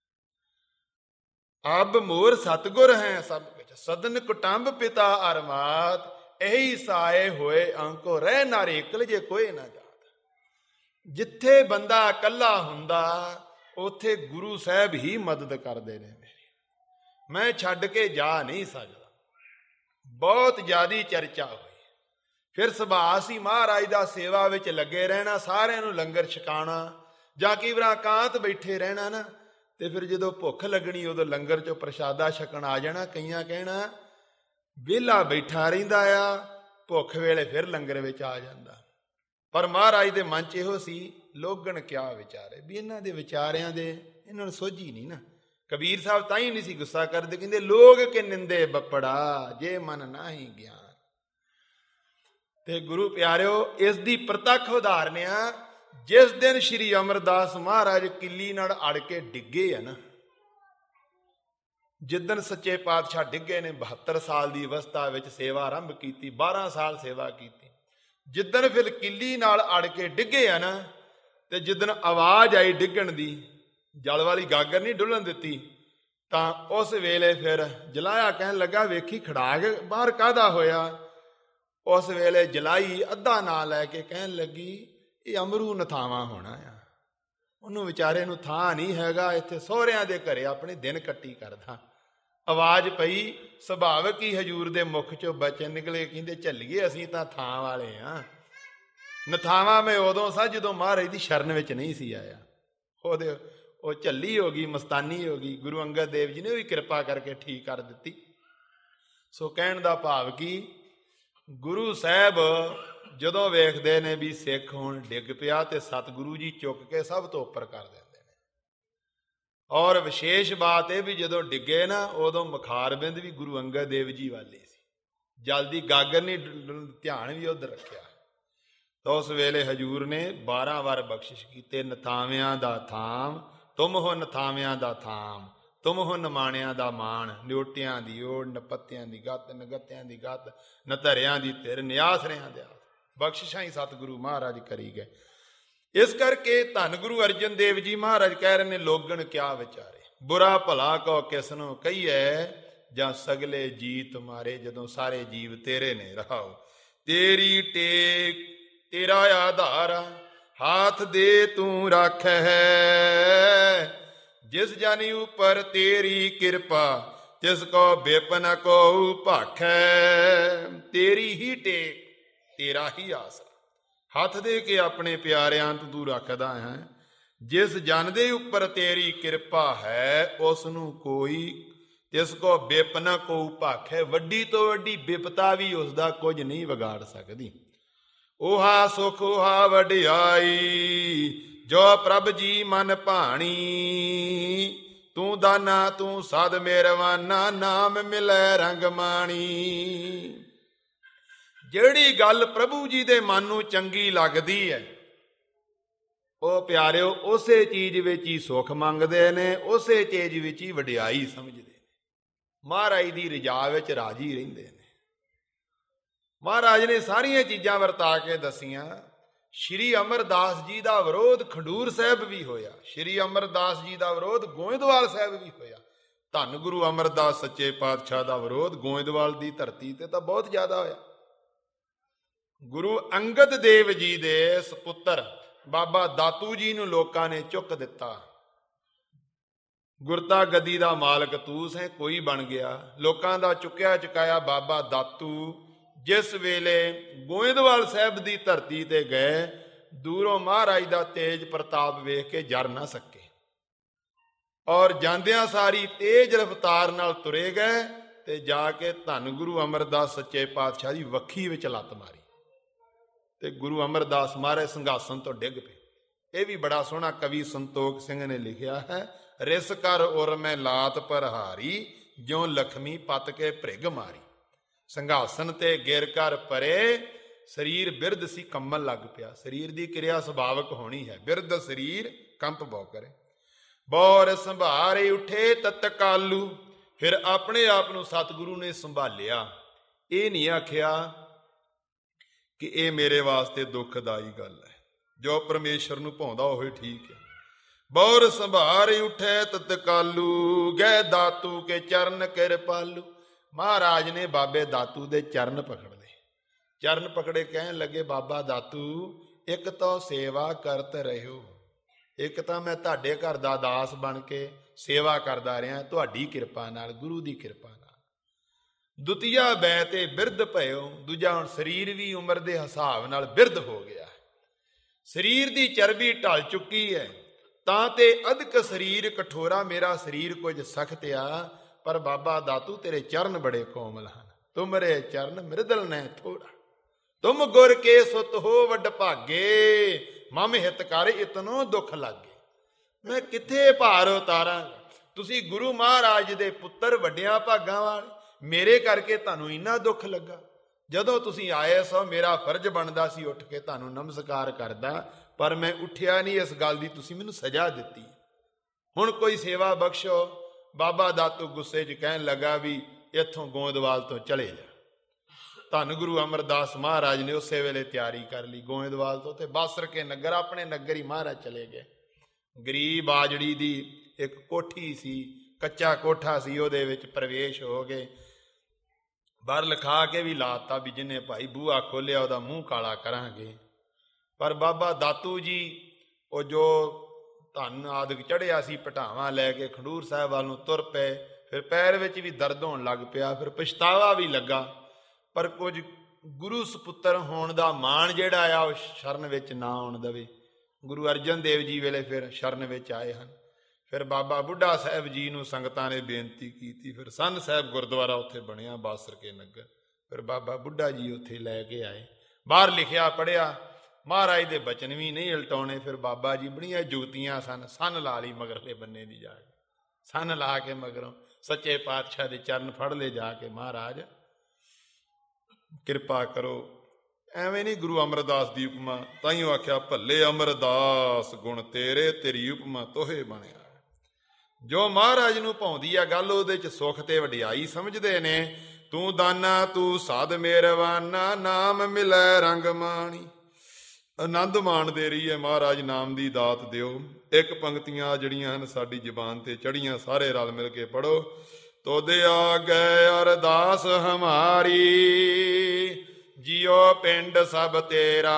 ਆ। ਅਬ ਮੋਰ ਸਤਿਗੁਰ ਹੈ ਸਭ ਕੁਝ, ਸਦਨ ਕੁਟੰਬ ਪਿਤਾ ਅਰਮਾਤ। ਇਹੀ ਸਾਏ ਹੋਏ ਅੰਕੋ ਰਹਿ ਨਾਰੇ ਇਕਲ ਜੇ ਕੋਈ ਨਾ ਜਾਤ। ਜਿੱਥੇ ਬੰਦਾ ਇਕੱਲਾ ਹੁੰਦਾ ਉੱਥੇ ਗੁਰੂ ਸਾਹਿਬ ਹੀ ਮਦਦ ਕਰਦੇ ਨੇ ਮੇਰੀ, ਮੈਂ ਛੱਡ ਕੇ ਜਾ ਨਹੀਂ ਸਕਦਾ। ਬਹੁਤ ਜ਼ਿਆਦੀ ਚਰਚਾ ਹੋਈ। ਫਿਰ ਸੁਭਾਅ ਸੀ ਮਹਾਰਾਜ ਦਾ ਸੇਵਾ ਵਿੱਚ ਲੱਗੇ ਰਹਿਣਾ, ਸਾਰਿਆਂ ਨੂੰ ਲੰਗਰ ਛਕਾਉਣਾ, ਜਾਂ ਕਈ ਵਾਰ ਇਕਾਂਤ ਬੈਠੇ ਰਹਿਣਾ ਨਾ, ਤੇ ਫਿਰ ਜਦੋਂ ਭੁੱਖ ਲੱਗਣੀ ਉਦੋਂ ਲੰਗਰ ਚੋਂ ਪ੍ਰਸ਼ਾਦਾ ਛਕਣ ਆ ਜਾਣਾ। ਕਈਆਂ ਕਹਿਣਾ ਵਿਹਲਾ ਬੈਠਾ ਰਹਿੰਦਾ ਆ, ਭੁੱਖ ਵੇਲੇ ਫਿਰ ਲੰਗਰ ਵਿੱਚ ਆ ਜਾਂਦਾ। ਪਰ ਮਹਾਰਾਜ ਦੇ ਮਨ 'ਚ ਇਹੋ ਸੀ ਲੋਗਣ ਕਿਆ ਵਿਚਾਰੇ, ਵੀ ਇਹਨਾਂ ਦੇ ਵਿਚਾਰਿਆਂ ਦੇ ਇਹਨਾਂ ਨੂੰ ਸੋਝੀ ਨਹੀਂ ਨਾ, ਕਬੀਰ ਸਾਹਿਬ ਤਾਂ ਹੀ ਨਹੀਂ ਸੀ ਗੁੱਸਾ ਕਰਦੇ, ਕਹਿੰਦੇ ਲੋਗ ਕੇ ਨਿੰਦੇ ਬੱਪੜਾ ਜੇ ਮਨ ਨਾਹੀ ਗਿਆਨ। ਤੇ ਗੁਰੂ ਪਿਆਰਿਓ, ਇਸ ਦੀ ਪ੍ਰਤੱਖ ਉਦਾਹਰਨ ਆ ਜਿਸ ਦਿਨ ਸ਼੍ਰੀ ਅਮਰਦਾਸ ਮਹਾਰਾਜ ਕਿੱਲੀ ਨਾਲ ਅੜ ਕੇ ਡਿੱਗੇ ਆ ਨਾ, ਜਿੱਦਣ ਸੱਚੇ ਪਾਤਸ਼ਾਹ ਡਿੱਗੇ ਨੇ 72 ਸਾਲ ਦੀ ਅਵਸਥਾ ਵਿੱਚ ਸੇਵਾ ਆਰੰਭ ਕੀਤੀ, 12 ਸਾਲ ਸੇਵਾ ਕੀਤੀ। ਜਿੱਦਣ ਫਿਰ ਕਿੱਲੀ ਨਾਲ ਅੜ ਕੇ ਡਿੱਗੇ ਆ ਨਾ, ਤੇ ਜਿੱਦਣ ਆਵਾਜ਼ ਆਈ ਡਿੱਗਣ ਦੀ, ਜਲ ਵਾਲੀ ਗਾਗਰ ਨਹੀਂ ਡੁੱਲਣ ਦਿੱਤੀ, ਤਾਂ ਉਸ ਵੇਲੇ ਫਿਰ ਜਲਾਇਆ ਕਹਿਣ ਲੱਗਾ ਵੇਖੀ ਖੜਾਗ ਬਾਹਰ ਕਾਹਦਾ ਹੋਇਆ। ਉਸ ਵੇਲੇ ਜਲਾਈ ਅੱਧਾ ਨਾਂ ਲੈ ਕੇ ਕਹਿਣ ਲੱਗੀ ਇਹ ਅਮਰੂ ਨਥਾਵਾਂ ਹੋਣਾ ਆ, ਉਹਨੂੰ ਵਿਚਾਰੇ ਨੂੰ ਥਾਂ ਨਹੀਂ ਹੈਗਾ, ਇੱਥੇ ਸਹੁਰਿਆਂ ਦੇ ਘਰੇ ਆਪਣੇ ਦਿਨ ਕੱਟੀ ਕਰਦਾ। ਆਵਾਜ਼ ਪਈ, ਸੁਭਾਵਿਕ ਹੀ ਹਜੂਰ ਦੇ ਮੁਖ ਚੋਂ ਬਚਨ ਨਿਕਲੇ, ਕਹਿੰਦੇ ਝੱਲੀਏ ਅਸੀਂ ਤਾਂ ਥਾਂ ਵਾਲੇ ਆ। ਨਥਾਵਾਂ ਮੈਂ ਉਦੋਂ ਸਾਂ ਜਦੋਂ ਮਹਾਰਾਜ ਦੀ ਸ਼ਰਨ ਵਿੱਚ ਨਹੀਂ ਸੀ ਆਇਆ। ਉਹ ਝੱਲੀ ਹੋ ਗਈ, ਮਸਤਾਨੀ ਹੋ ਗਈ। ਗੁਰੂ ਅੰਗਦ ਦੇਵ ਜੀ ਨੇ ਵੀ ਕਿਰਪਾ ਕਰਕੇ ਠੀਕ ਕਰ ਦਿੱਤੀ। ਸੋ ਕਹਿਣ ਦਾ ਭਾਵ ਕਿ ਗੁਰੂ ਸਾਹਿਬ ਜਦੋਂ ਵੇਖਦੇ ਨੇ ਵੀ ਸਿੱਖ ਹੁਣ ਡਿੱਗ ਪਿਆ, ਤੇ ਸਤਿਗੁਰੂ ਜੀ ਚੁੱਕ ਕੇ ਸਭ ਤੋਂ ਉੱਪਰ ਕਰ ਦਿੰਦੇ ਨੇ। ਔਰ ਵਿਸ਼ੇਸ਼ ਬਾਤ ਇਹ ਵੀ ਜਦੋਂ ਡਿੱਗੇ ਨਾ, ਉਦੋਂ ਮੁਖਾਰਬਿੰਦ ਵੀ ਗੁਰੂ ਅੰਗਦ ਦੇਵ ਜੀ ਵਾਲੀ ਸੀ, ਜਲਦੀ ਗਾਗਰ ਨਹੀਂ, ਧਿਆਨ ਵੀ ਉੱਧਰ ਰੱਖਿਆ। ਤਾਂ ਉਸ ਵੇਲੇ ਹਜੂਰ ਨੇ 12 ਵਾਰ ਬਖਸ਼ਿਸ਼ ਕੀਤੇ। ਨਥਾਵਿਆਂ ਦਾ ਥਾਮ ਤੁਮ ਹੋ, ਨਥਾਵਿਆਂ ਦਾ ਥਾਮ ਤੁਮ ਹੋ, ਨਿਮਾਣਿਆਂ ਦਾ ਮਾਣ, ਨਿਓਟਿਆਂ ਦੀ ਓੜ, ਨਪੱਤਿਆਂ ਦੀ ਗੱਤ, ਨਗੱਤਿਆਂ ਦੀ ਗੱਤ, ਨਧਰਿਆਂ ਦੀ ਧਿਰ, ਨਿਆਸਰਿਆਂ ਦੇ ਬਖਸ਼ਿਸ਼ਾਂ ਹੀ ਸਤਿਗੁਰੂ ਮਹਾਰਾਜ ਕਰੀ ਗਏ। ਇਸ ਕਰਕੇ ਧੰਨ ਗੁਰੂ ਅਰਜਨ ਦੇਵ ਜੀ ਮਹਾਰਾਜ ਕਹਿ ਰਹੇ ਨੇ, ਲੋਗਣ ਕਿਆ ਵਿਚਾਰੇ, ਬੁਰਾ ਭਲਾ ਕੋ ਕਿਸਨੂੰ ਕਹੀਏ, ਜਾਂ ਸਗਲੇ ਜੀ ਤੁਮਾਰੇ, ਜਦੋਂ ਸਾਰੇ ਜੀਵ ਤੇਰੇ ਨੇ ਰਹਾਓ। ਤੇਰੀ ਟੇਕ ਤੇਰਾ ਆਧਾਰ, ਹਾਥ ਦੇ ਤੂੰ ਰੱਖ ਹੈ, ਜਿਸ ਜਾਨੀ ਉਪਰ ਤੇਰੀ ਕਿਰਪਾ, ਤਿਸ ਕੋ ਬੇਪਨ ਕੋ ਭਾਖੈ। ਤੇਰੀ ਹੀ ਟੇਕ, ਤੇਰਾ ਹੀ ਆਸਰਾ, ਹੱਥ ਦੇ ਕੇ ਆਪਣੇ ਪਿਆਰਿਆਂ ਤੋਂ ਤੂੰ ਰੱਖਦਾ ਹੈ। ਜਿਸ ਜਨ ਦੇ ਉੱਪਰ ਤੇਰੀ ਕਿਰਪਾ ਹੈ, ਉਸ ਨੂੰ ਕੋਈ ਤਿਸ ਕੋ ਬੇਪਨ ਕੋ ਭਾਖੈ। ਵੱਡੀ ਤੋਂ ਵੱਡੀ ਬਿਪਤਾ ਵੀ ਉਸ ਦਾ ਕੁਝ ਨਹੀਂ ਵਿਗਾੜ ਸਕਦੀ। ਓਹਾ ਸੁਖ ਓਹਾ ਵਡਿਆਈ, ਜੋ ਪ੍ਰਭ ਜੀ ਮਨ ਭਾਣੀ, ਤੂੰ ਦਾਨਾ ਤੂੰ ਸਦ ਮਿਹਰਵਾਨਾ, ਨਾਮ ਮਿਲੈ ਰੰਗ ਮਾਣੀ। ਜਿਹੜੀ ਗੱਲ ਪ੍ਰਭੂ ਜੀ ਦੇ ਮਨ ਨੂੰ ਚੰਗੀ ਲੱਗਦੀ ਹੈ, ਉਹ ਪਿਆਰਿਓ ਉਸੇ ਚੀਜ਼ ਵਿੱਚ ਹੀ ਸੁੱਖ ਮੰਗਦੇ ਨੇ, ਉਸੇ ਚੀਜ਼ ਵਿੱਚ ਹੀ ਵਡਿਆਈ ਸਮਝਦੇ ਨੇ, ਮਹਾਰਾਜ ਦੀ ਰਜ਼ਾ ਵਿੱਚ ਰਾਜੀ ਰਹਿੰਦੇ ਨੇ। ਮਹਾਰਾਜ ਨੇ ਸਾਰੀਆਂ ਚੀਜ਼ਾਂ ਵਰਤਾ ਕੇ ਦਸੀਆਂ। ਸ਼੍ਰੀ ਅਮਰਦਾਸ ਜੀ ਦਾ ਵਿਰੋਧ ਖਡੂਰ ਸਾਹਿਬ ਵੀ ਹੋਇਆ, ਸ਼੍ਰੀ ਅਮਰਦਾਸ ਜੀ ਦਾ ਵਿਰੋਧ ਗੋਇੰਦਵਾਲ ਸਾਹਿਬ ਵੀ ਹੋਇਆ। ਧੰਨ ਗੁਰੂ ਅਮਰਦਾਸ ਸੱਚੇ ਪਾਤਸ਼ਾਹ ਦਾ ਵਿਰੋਧ ਗੋਇੰਦਵਾਲ ਦੀ ਧਰਤੀ ਤੇ ਤਾਂ ਬਹੁਤ ਜ਼ਿਆਦਾ ਹੋਇਆ। ਗੁਰੂ ਅੰਗਦ ਦੇਵ ਜੀ ਦੇ ਸਪੁੱਤਰ ਬਾਬਾ ਦਾਤੂ ਜੀ ਨੂੰ ਲੋਕਾਂ ਨੇ ਚੁੱਕ ਦਿੱਤਾ। ਗੁਰਤਾ ਗੱਦੀ ਦਾ ਮਾਲਕ ਤੂੰ ਸੈਂ, ਕੋਈ ਬਣ ਗਿਆ। ਲੋਕਾਂ ਦਾ ਚੁੱਕਿਆ ਚੁਕਾਇਆ ਬਾਬਾ ਦਾਤੂ ਜਿਸ ਵੇਲੇ ਗੋਇੰਦਵਾਲ ਸਾਹਿਬ ਦੀ ਧਰਤੀ ਤੇ ਗਏ, ਦੂਰੋਂ ਮਹਾਰਾਜ ਦਾ ਤੇਜ ਪ੍ਰਤਾਪ ਵੇਖ ਕੇ ਜਰ ਨਾ ਸਕੇ, ਔਰ ਜਾਂਦਿਆਂ ਸਾਰੀ ਤੇਜ ਰਫ਼ਤਾਰ ਨਾਲ ਤੁਰੇ ਗਏ, ਤੇ ਜਾ ਕੇ ਧੰਨ ਗੁਰੂ ਅਮਰਦਾਸ ਸੱਚੇ ਪਾਤਸ਼ਾਹ ਦੀ ਵੱਖੀ ਵਿੱਚ ਲੱਤ ਮਾਰੀ, ਤੇ ਗੁਰੂ ਅਮਰਦਾਸ ਮਹਾਰਾਜ ਸਿੰਘਾਸਨ ਤੋਂ ਡਿੱਗ ਪਏ। ਇਹ ਵੀ ਬੜਾ ਸੋਹਣਾ ਕਵੀ ਸੰਤੋਖ ਸਿੰਘ ਨੇ ਲਿਖਿਆ ਹੈ, ਰਿਸ ਕਰ ਉਰ ਮੈਂ ਲਾਤ ਪ੍ਰਹਾਰੀ, ਜਿਉ ਲਖਮੀ ਪਤ ਕੇ ਭ੍ਰਿਗ ਮਾਰੀ। ਸਿੰਘਾਸਨ ਤੇ ਗਿਰ ਕਰ ਪਰੇ, ਸਰੀਰ ਬਿਰਧ ਸੀ ਕੰਬਣ ਲੱਗ ਪਿਆ। ਸਰੀਰ ਦੀ ਕਿਰਿਆ ਸੁਭਾਵਕ ਹੋਣੀ ਹੈ, ਬਿਰਧ ਸਰੀਰ ਕੰਪ ਬਹੁ ਕਰੇ। ਬੌਰ ਸੰਭਾਰੇ ਉਠੇ ਤਤਕਾਲੂ, ਫਿਰ ਆਪਣੇ ਆਪ ਨੂੰ ਸਤਿਗੁਰੂ ਨੇ ਸੰਭਾਲਿਆ। ਇਹ ਨਹੀਂ ਆਖਿਆ ਕਿ ਇਹ ਮੇਰੇ ਵਾਸਤੇ ਦੁੱਖਦਾਈ ਗੱਲ ਹੈ, ਜੋ ਪਰਮੇਸ਼ਰ ਨੂੰ ਭਾਉਂਦਾ ਉਹ ਠੀਕ ਹੈ। ਬੌਰ ਸੰਭਾਰੇ ਉਠੇ ਤਤਕਾਲੂ, ਗਏ ਦਾਤੂ ਕੇ ਚਰਨ ਕਿਰਪਾਲੂ। ਮਹਾਰਾਜ ਨੇ ਬਾਬੇ ਦਾਤੂ ਦੇ ਚਰਨ ਪਕੜ ਲਏ। ਚਰਨ ਪਕੜੇ ਕਹਿਣ ਲੱਗੇ, ਬਾਬਾ ਦਾਤੂ ਇੱਕ ਤਾਂ ਸੇਵਾ ਕਰਤ ਰਹਿਓ, ਇੱਕ ਤਾਂ ਮੈਂ ਤੁਹਾਡੇ ਘਰ ਦਾ ਦਾਸ ਬਣ ਕੇ ਸੇਵਾ ਕਰਦਾ ਰਿਹਾ ਤੁਹਾਡੀ ਕਿਰਪਾ ਨਾਲ, ਗੁਰੂ ਦੀ ਕਿਰਪਾ ਨਾਲ। ਦੁਤੀਆ ਬੈ ਤੇ ਬਿਰਧ ਭਇਓ, ਦੂਜਾ ਹੁਣ ਸਰੀਰ ਵੀ ਉਮਰ ਦੇ ਹਿਸਾਬ ਨਾਲ ਬਿਰਧ ਹੋ ਗਿਆ, ਸਰੀਰ ਦੀ ਚਰਬੀ ਢਲ ਚੁੱਕੀ ਹੈ। ਤਾਂ ਤੇ ਅਧਿਕ ਸਰੀਰ ਕਠੋਰਾ, ਮੇਰਾ ਸਰੀਰ ਕੁਝ ਸਖਤ ਆ, ਪਰ ਬਾਬਾ ਦਾਤੂ ਤੇਰੇ ਚਰਨ ਬੜੇ ਕੋਮਲ ਹਨ। ਤੁਮਰੇ ਚਰਨ ਮ੍ਰਿਦਲ ਨੇ ਥੋੜਾ, ਤੁਮ ਗੁਰ ਕੇ ਸੁਤ ਹੋ ਵੱਡ ਭਾਗੇ, ਮਮ ਹਿਤ ਕਰ ਇਤਨੋ ਦੁੱਖ ਲਾਗੇ। ਮੈਂ ਕਿੱਥੇ ਭਾਰ ਉਤਾਰਾਂ, ਤੁਸੀਂ ਗੁਰੂ ਮਹਾਰਾਜ ਦੇ ਪੁੱਤਰ, ਵੱਡਿਆਂ ਭਾਗਾਂ ਵਾਲੇ, ਮੇਰੇ ਕਰਕੇ ਤੁਹਾਨੂੰ ਇੰਨਾ ਦੁੱਖ ਲੱਗਾ। ਜਦੋਂ ਤੁਸੀਂ ਆਏ ਸੋ ਮੇਰਾ ਫਰਜ਼ ਬਣਦਾ ਸੀ ਉੱਠ ਕੇ ਤੁਹਾਨੂੰ ਨਮਸਕਾਰ ਕਰਦਾ, ਪਰ ਮੈਂ ਉੱਠਿਆ ਨਹੀਂ। ਇਸ ਗੱਲ ਦੀ ਤੁਸੀਂ ਮੈਨੂੰ ਸਜ਼ਾ ਦਿੱਤੀ। ਹੁਣ ਕੋਈ ਸੇਵਾ ਬਖਸ਼ੋ। ਬਾਬਾ ਦਾਤੂ ਗੁੱਸੇ 'ਚ ਕਹਿਣ ਲੱਗਾ ਵੀ ਇੱਥੋਂ ਗੋਇੰਦਵਾਲ ਤੋਂ ਚਲੇ ਜਾ। ਧੰਨ ਗੁਰੂ ਅਮਰਦਾਸ ਮਹਾਰਾਜ ਨੇ ਉਸੇ ਵੇਲੇ ਤਿਆਰੀ ਕਰ ਲਈ ਗੋਇੰਦਵਾਲ ਤੋਂ, ਤੇ ਬਾਸਰ ਕੇ ਨਗਰ, ਆਪਣੇ ਨਗਰ ਹੀ ਮਹਾਰਾਜ ਚਲੇ ਗਏ। ਗਰੀਬ ਆਜੜੀ ਦੀ ਇੱਕ ਕੋਠੀ ਸੀ, ਕੱਚਾ ਕੋਠਾ ਸੀ, ਉਹਦੇ ਵਿੱਚ ਪ੍ਰਵੇਸ਼ ਹੋ ਗਏ। ਬਾਹਰ ਲਿਖਾ ਕੇ ਵੀ ਲਾਤਾ ਵੀ ਜਿਹਨੇ ਭਾਈ ਬੂਹਾ ਖੋਲਿਆ ਉਹਦਾ ਮੂੰਹ ਕਾਲਾ ਕਰਾਂਗੇ। ਪਰ ਬਾਬਾ ਦਾਤੂ ਜੀ ਉਹ ਜੋ ਧਨ ਆਦਿਕ ਚੜ੍ਹਿਆ ਸੀ, ਪਟਾਵਾਂ ਲੈ ਕੇ ਖਡੂਰ ਸਾਹਿਬ ਵੱਲ ਨੂੰ ਤੁਰ ਪਏ। ਫਿਰ ਪੈਰ ਵਿੱਚ ਵੀ ਦਰਦ ਹੋਣ ਲੱਗ ਪਿਆ, ਫਿਰ ਪਛਤਾਵਾ ਵੀ ਲੱਗਾ। ਪਰ ਕੁਝ ਗੁਰੂ ਸਪੁੱਤਰ ਹੋਣ ਦਾ ਮਾਣ ਜਿਹੜਾ ਆ ਉਹ ਸ਼ਰਨ ਵਿੱਚ ਨਾ ਆਉਣ ਦੇਵੇ। ਗੁਰੂ ਅਰਜਨ ਦੇਵ ਜੀ ਵੇਲੇ ਫਿਰ ਸ਼ਰਨ ਵਿੱਚ ਆਏ ਹਨ। ਫਿਰ ਬਾਬਾ ਬੁੱਢਾ ਸਾਹਿਬ ਜੀ ਨੂੰ ਸੰਗਤਾਂ ਨੇ ਬੇਨਤੀ ਕੀਤੀ। ਫਿਰ ਸੰਨ ਸਾਹਿਬ ਗੁਰਦੁਆਰਾ ਉੱਥੇ ਬਣਿਆ ਬਾਸਰ ਕੇ ਨਗਰ। ਫਿਰ ਬਾਬਾ ਬੁੱਢਾ ਜੀ ਉੱਥੇ ਲੈ ਕੇ ਆਏ। ਬਾਹਰ ਲਿਖਿਆ ਪੜ੍ਹਿਆ, ਮਹਾਰਾਜ ਦੇ ਬਚਨ ਵੀ ਨਹੀਂ ਉਲਟਾਉਣੇ। ਫਿਰ ਬਾਬਾ ਜੀ ਬੜੀਆਂ ਜੁਗਤੀਆਂ ਸਨ। ਸੰਨ ਲਾ ਲਈ ਮਗਰਲੇ ਬੰਨੇ ਦੀ ਜਾ ਕੇ, ਸੰਨ ਲਾ ਕੇ ਮਗਰੋਂ ਸੱਚੇ ਪਾਤਸ਼ਾਹ ਦੇ ਚਰਨ ਫੜ ਲੈ ਜਾ ਕੇ, ਮਹਾਰਾਜ ਕਿਰਪਾ ਕਰੋ। ਐਵੇਂ ਨਹੀਂ ਗੁਰੂ ਅਮਰਦਾਸ ਦੀ ਉਪਮਾ, ਤਾਈਓ ਆਖਿਆ ਭੱਲੇ ਅਮਰਦਾਸ ਗੁਣ ਤੇਰੇ, ਤੇਰੀ ਉਪਮਾ ਤੋਹੇ ਬਣਿਆ। ਜੋ ਮਹਾਰਾਜ ਨੂੰ ਭਾਉਂਦੀ ਆ ਗੱਲ, ਉਹਦੇ 'ਚ ਸੁੱਖ ਤੇ ਵਡਿਆਈ ਸਮਝਦੇ ਨੇ। ਤੂੰ ਦਾਨਾ ਤੂੰ ਸਾਧ ਮਿਹਰਵਾਨਾ, ਨਾਮ ਮਿਲੈ ਰੰਗ ਮਾਣੀ। ਆਨੰਦ ਮਾਣਦੇ ਰਹੀਏ ਮਹਾਰਾਜ ਨਾਮ ਦੀ ਦਾਤ ਦਿਓ। ਇੱਕ ਪੰਕਤੀਆਂ ਜਿਹੜੀਆਂ ਹਨ ਸਾਡੀ ਜ਼ੁਬਾਨ ਤੇ ਚੜੀਆਂ, ਸਾਰੇ ਰਲ ਮਿਲ ਕੇ ਪੜੋ। ਤੋਦੇ ਆ ਗਏ ਅਰਦਾਸ ਹਮਾਰੀ, ਜਿਉ ਪਿੰਡ ਸਭ ਤੇਰਾ,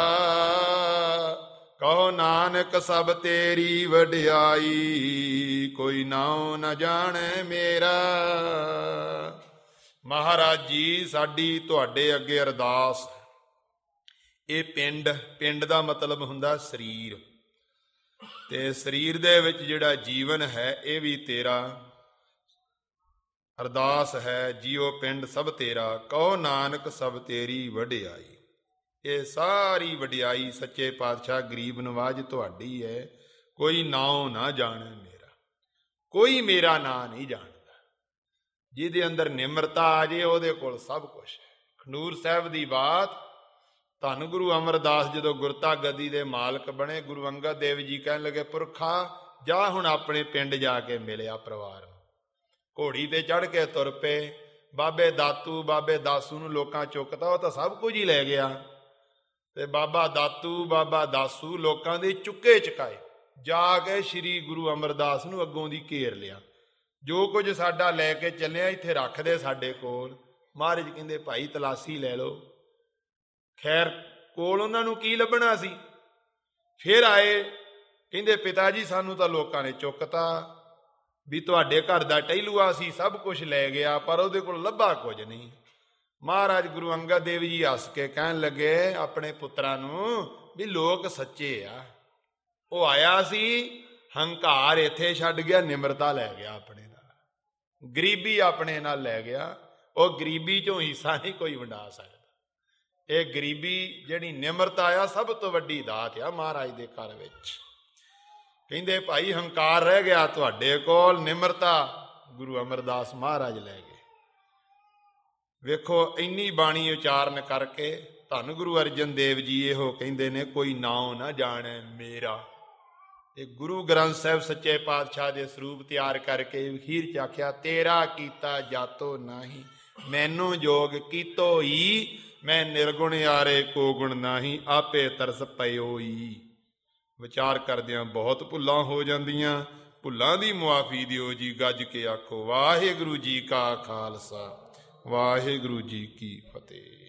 ਕਹੋ ਨਾਨਕ ਸਭ ਤੇਰੀ ਵਡਿਆਈ, ਕੋਈ ਨਾਉ ਨ ਜਾਣੇ ਮੇਰਾ। ਮਹਾਰਾਜ ਜੀ ਸਾਡੀ ਤੁਹਾਡੇ ਅੱਗੇ ਅਰਦਾਸ। ਇਹ ਪਿੰਡ ਦਾ ਮਤਲਬ ਹੁੰਦਾ ਸਰੀਰ, ਤੇ ਸਰੀਰ ਦੇ ਵਿੱਚ ਜਿਹੜਾ ਜੀਵਨ ਹੈ ਇਹ ਵੀ ਤੇਰਾ। ਅਰਦਾਸ ਹੈ ਜੀਓ ਪਿੰਡ ਸਭ ਤੇਰਾ, ਕਹੋ ਨਾਨਕ ਸਭ ਤੇਰੀ ਵਡਿਆਈ। ਇਹ ਸਾਰੀ ਵਡਿਆਈ ਸੱਚੇ ਪਾਤਸ਼ਾਹ ਗਰੀਬ ਨਵਾਜ ਤੁਹਾਡੀ ਹੈ। ਕੋਈ ਨਾਉ ਨਾ ਜਾਣੇ ਮੇਰਾ, ਕੋਈ ਮੇਰਾ ਨਾਂ ਨਹੀਂ ਜਾਣਦਾ। ਜਿਹਦੇ ਅੰਦਰ ਨਿਮਰਤਾ ਆ ਜੇ ਉਹਦੇ ਕੋਲ ਸਭ ਕੁਛ ਹੈ। ਖਡੂਰ ਸਾਹਿਬ ਦੀ ਬਾਤ, ਧੰਨ ਗੁਰੂ ਅਮਰਦਾਸ ਜਦੋਂ ਗੁਰਤਾ ਗੱਦੀ ਦੇ ਮਾਲਕ ਬਣੇ, ਗੁਰੂ ਅੰਗਦ ਦੇਵ ਜੀ ਕਹਿਣ ਲੱਗੇ, ਪੁਰਖਾ ਜਾ ਹੁਣ ਆਪਣੇ ਪਿੰਡ ਜਾ ਕੇ ਮਿਲਿਆ ਪਰਿਵਾਰ ਨੂੰ। ਘੋੜੀ ਤੇ ਚੜ੍ਹ ਕੇ ਤੁਰ ਪਏ। ਬਾਬੇ ਦਾਤੂ, ਬਾਬੇ ਦਾਸੂ ਨੂੰ ਲੋਕਾਂ ਚੁੱਕਤਾ, ਉਹ ਤਾਂ ਸਭ ਕੁਝ ਹੀ ਲੈ ਗਿਆ। ਤੇ ਬਾਬਾ ਦਾਤੂ, ਬਾਬਾ ਦਾਸੂ ਲੋਕਾਂ ਦੇ ਚੁੱਕੇ ਚੁਕਾਏ। ਜਾ ਕੇ ਸ੍ਰੀ ਗੁਰੂ ਅਮਰਦਾਸ ਨੂੰ ਅੱਗੋਂ ਦੀ ਘੇਰ ਲਿਆ। ਜੋ ਕੁਝ ਸਾਡਾ ਲੈ ਕੇ ਚੱਲਿਆ ਇੱਥੇ ਰੱਖ ਦੇ ਸਾਡੇ ਕੋਲ। ਮਹਾਰਾਜ ਕਹਿੰਦੇ ਭਾਈ ਤਲਾਸ਼ੀ ਲੈ ਲਓ। ਖੈਰ ਕੋਲ ਉਹਨਾਂ ਨੂੰ ਕੀ ਲੱਭਣਾ ਸੀ। ਫਿਰ ਆਏ, ਕਹਿੰਦੇ ਪਿਤਾ ਜੀ ਸਾਨੂੰ ਤਾਂ ਲੋਕਾਂ ਨੇ ਚੁੱਕਤਾ, ਵੀ ਤੁਹਾਡੇ ਘਰ ਦਾ ਟਹਿਲੂਆ ਸੀ, ਸਭ ਕੁਝ ਲੈ ਗਿਆ, ਪਰ ਉਹਦੇ ਕੋਲ ਲੱਭਾ ਕੁਝ ਨਹੀਂ। ਮਹਾਰਾਜ ਗੁਰੂ ਅੰਗਦ ਦੇਵ ਜੀ ਹੱਸ ਕੇ ਕਹਿਣ ਲੱਗੇ ਆਪਣੇ ਪੁੱਤਰਾਂ ਨੂੰ ਵੀ ਲੋਕ ਸੱਚੇ ਆ। ਉਹ ਆਇਆ ਸੀ, ਹੰਕਾਰ ਇੱਥੇ ਛੱਡ ਗਿਆ, ਨਿਮਰਤਾ ਲੈ ਗਿਆ ਆਪਣੇ ਨਾਲ, ਗਰੀਬੀ ਆਪਣੇ ਨਾਲ ਲੈ ਗਿਆ। ਉਹ ਗਰੀਬੀ ਚੋਂ ਹਿੱਸਾ ਨਹੀਂ ਕੋਈ ਵੰਡਾ ਸਕਦਾ। ਇਹ ਗਰੀਬੀ ਜਿਹੜੀ ਨਿਮਰਤਾ ਆ, ਸਭ ਤੋਂ ਵੱਡੀ ਦਾਤ ਆ ਮਹਾਰਾਜ ਦੇ ਘਰ ਵਿੱਚ। ਕਹਿੰਦੇ ਭਾਈ ਹੰਕਾਰ ਰਹਿ ਗਿਆ ਤੁਹਾਡੇ ਕੋਲ, ਨਿਮਰਤਾ ਗੁਰੂ ਅਮਰਦਾਸ ਮਹਾਰਾਜ ਲੈ ਗਏ। ਵੇਖੋ ਇੰਨੀ ਬਾਣੀ ਉਚਾਰਨ ਕਰਕੇ ਧੰਨ ਗੁਰੂ ਅਰਜਨ ਦੇਵ ਜੀ ਇਹੋ ਕਹਿੰਦੇ ਨੇ, ਕੋਈ ਨਾਉ ਨਾ ਜਾਣੇ ਮੇਰਾ। ਇਹ ਗੁਰੂ ਗ੍ਰੰਥ ਸਾਹਿਬ ਸੱਚੇ ਪਾਤਸ਼ਾਹ ਦੇ ਸਰੂਪ ਤਿਆਰ ਕਰਕੇ ਅਖੀਰ ਚ ਆਖਿਆ, ਤੇਰਾ ਕੀਤਾ ਜਾਤੋ ਨਾਹੀ, ਮੈਨੂੰ ਜੋਗ ਕੀਤੋ ਹੀ, ਮੈਂ ਨਿਰਗੁਣ ਆਰੇ ਕੋ ਗੁਣ ਨਾਹੀ, ਆਪੇ ਤਰਸ ਪਇਓਈ। ਵਿਚਾਰ ਕਰਦਿਆਂ ਬਹੁਤ ਭੁੱਲਾਂ ਹੋ ਜਾਂਦੀਆਂ, ਭੁੱਲਾਂ ਦੀ ਮੁਆਫੀ ਦਿਓ ਜੀ। ਗੱਜ ਕੇ ਆਖੋ ਵਾਹਿਗੁਰੂ ਜੀ ਕਾ ਖਾਲਸਾ, ਵਾਹਿਗੁਰੂ ਜੀ ਕੀ ਫਤਿਹ।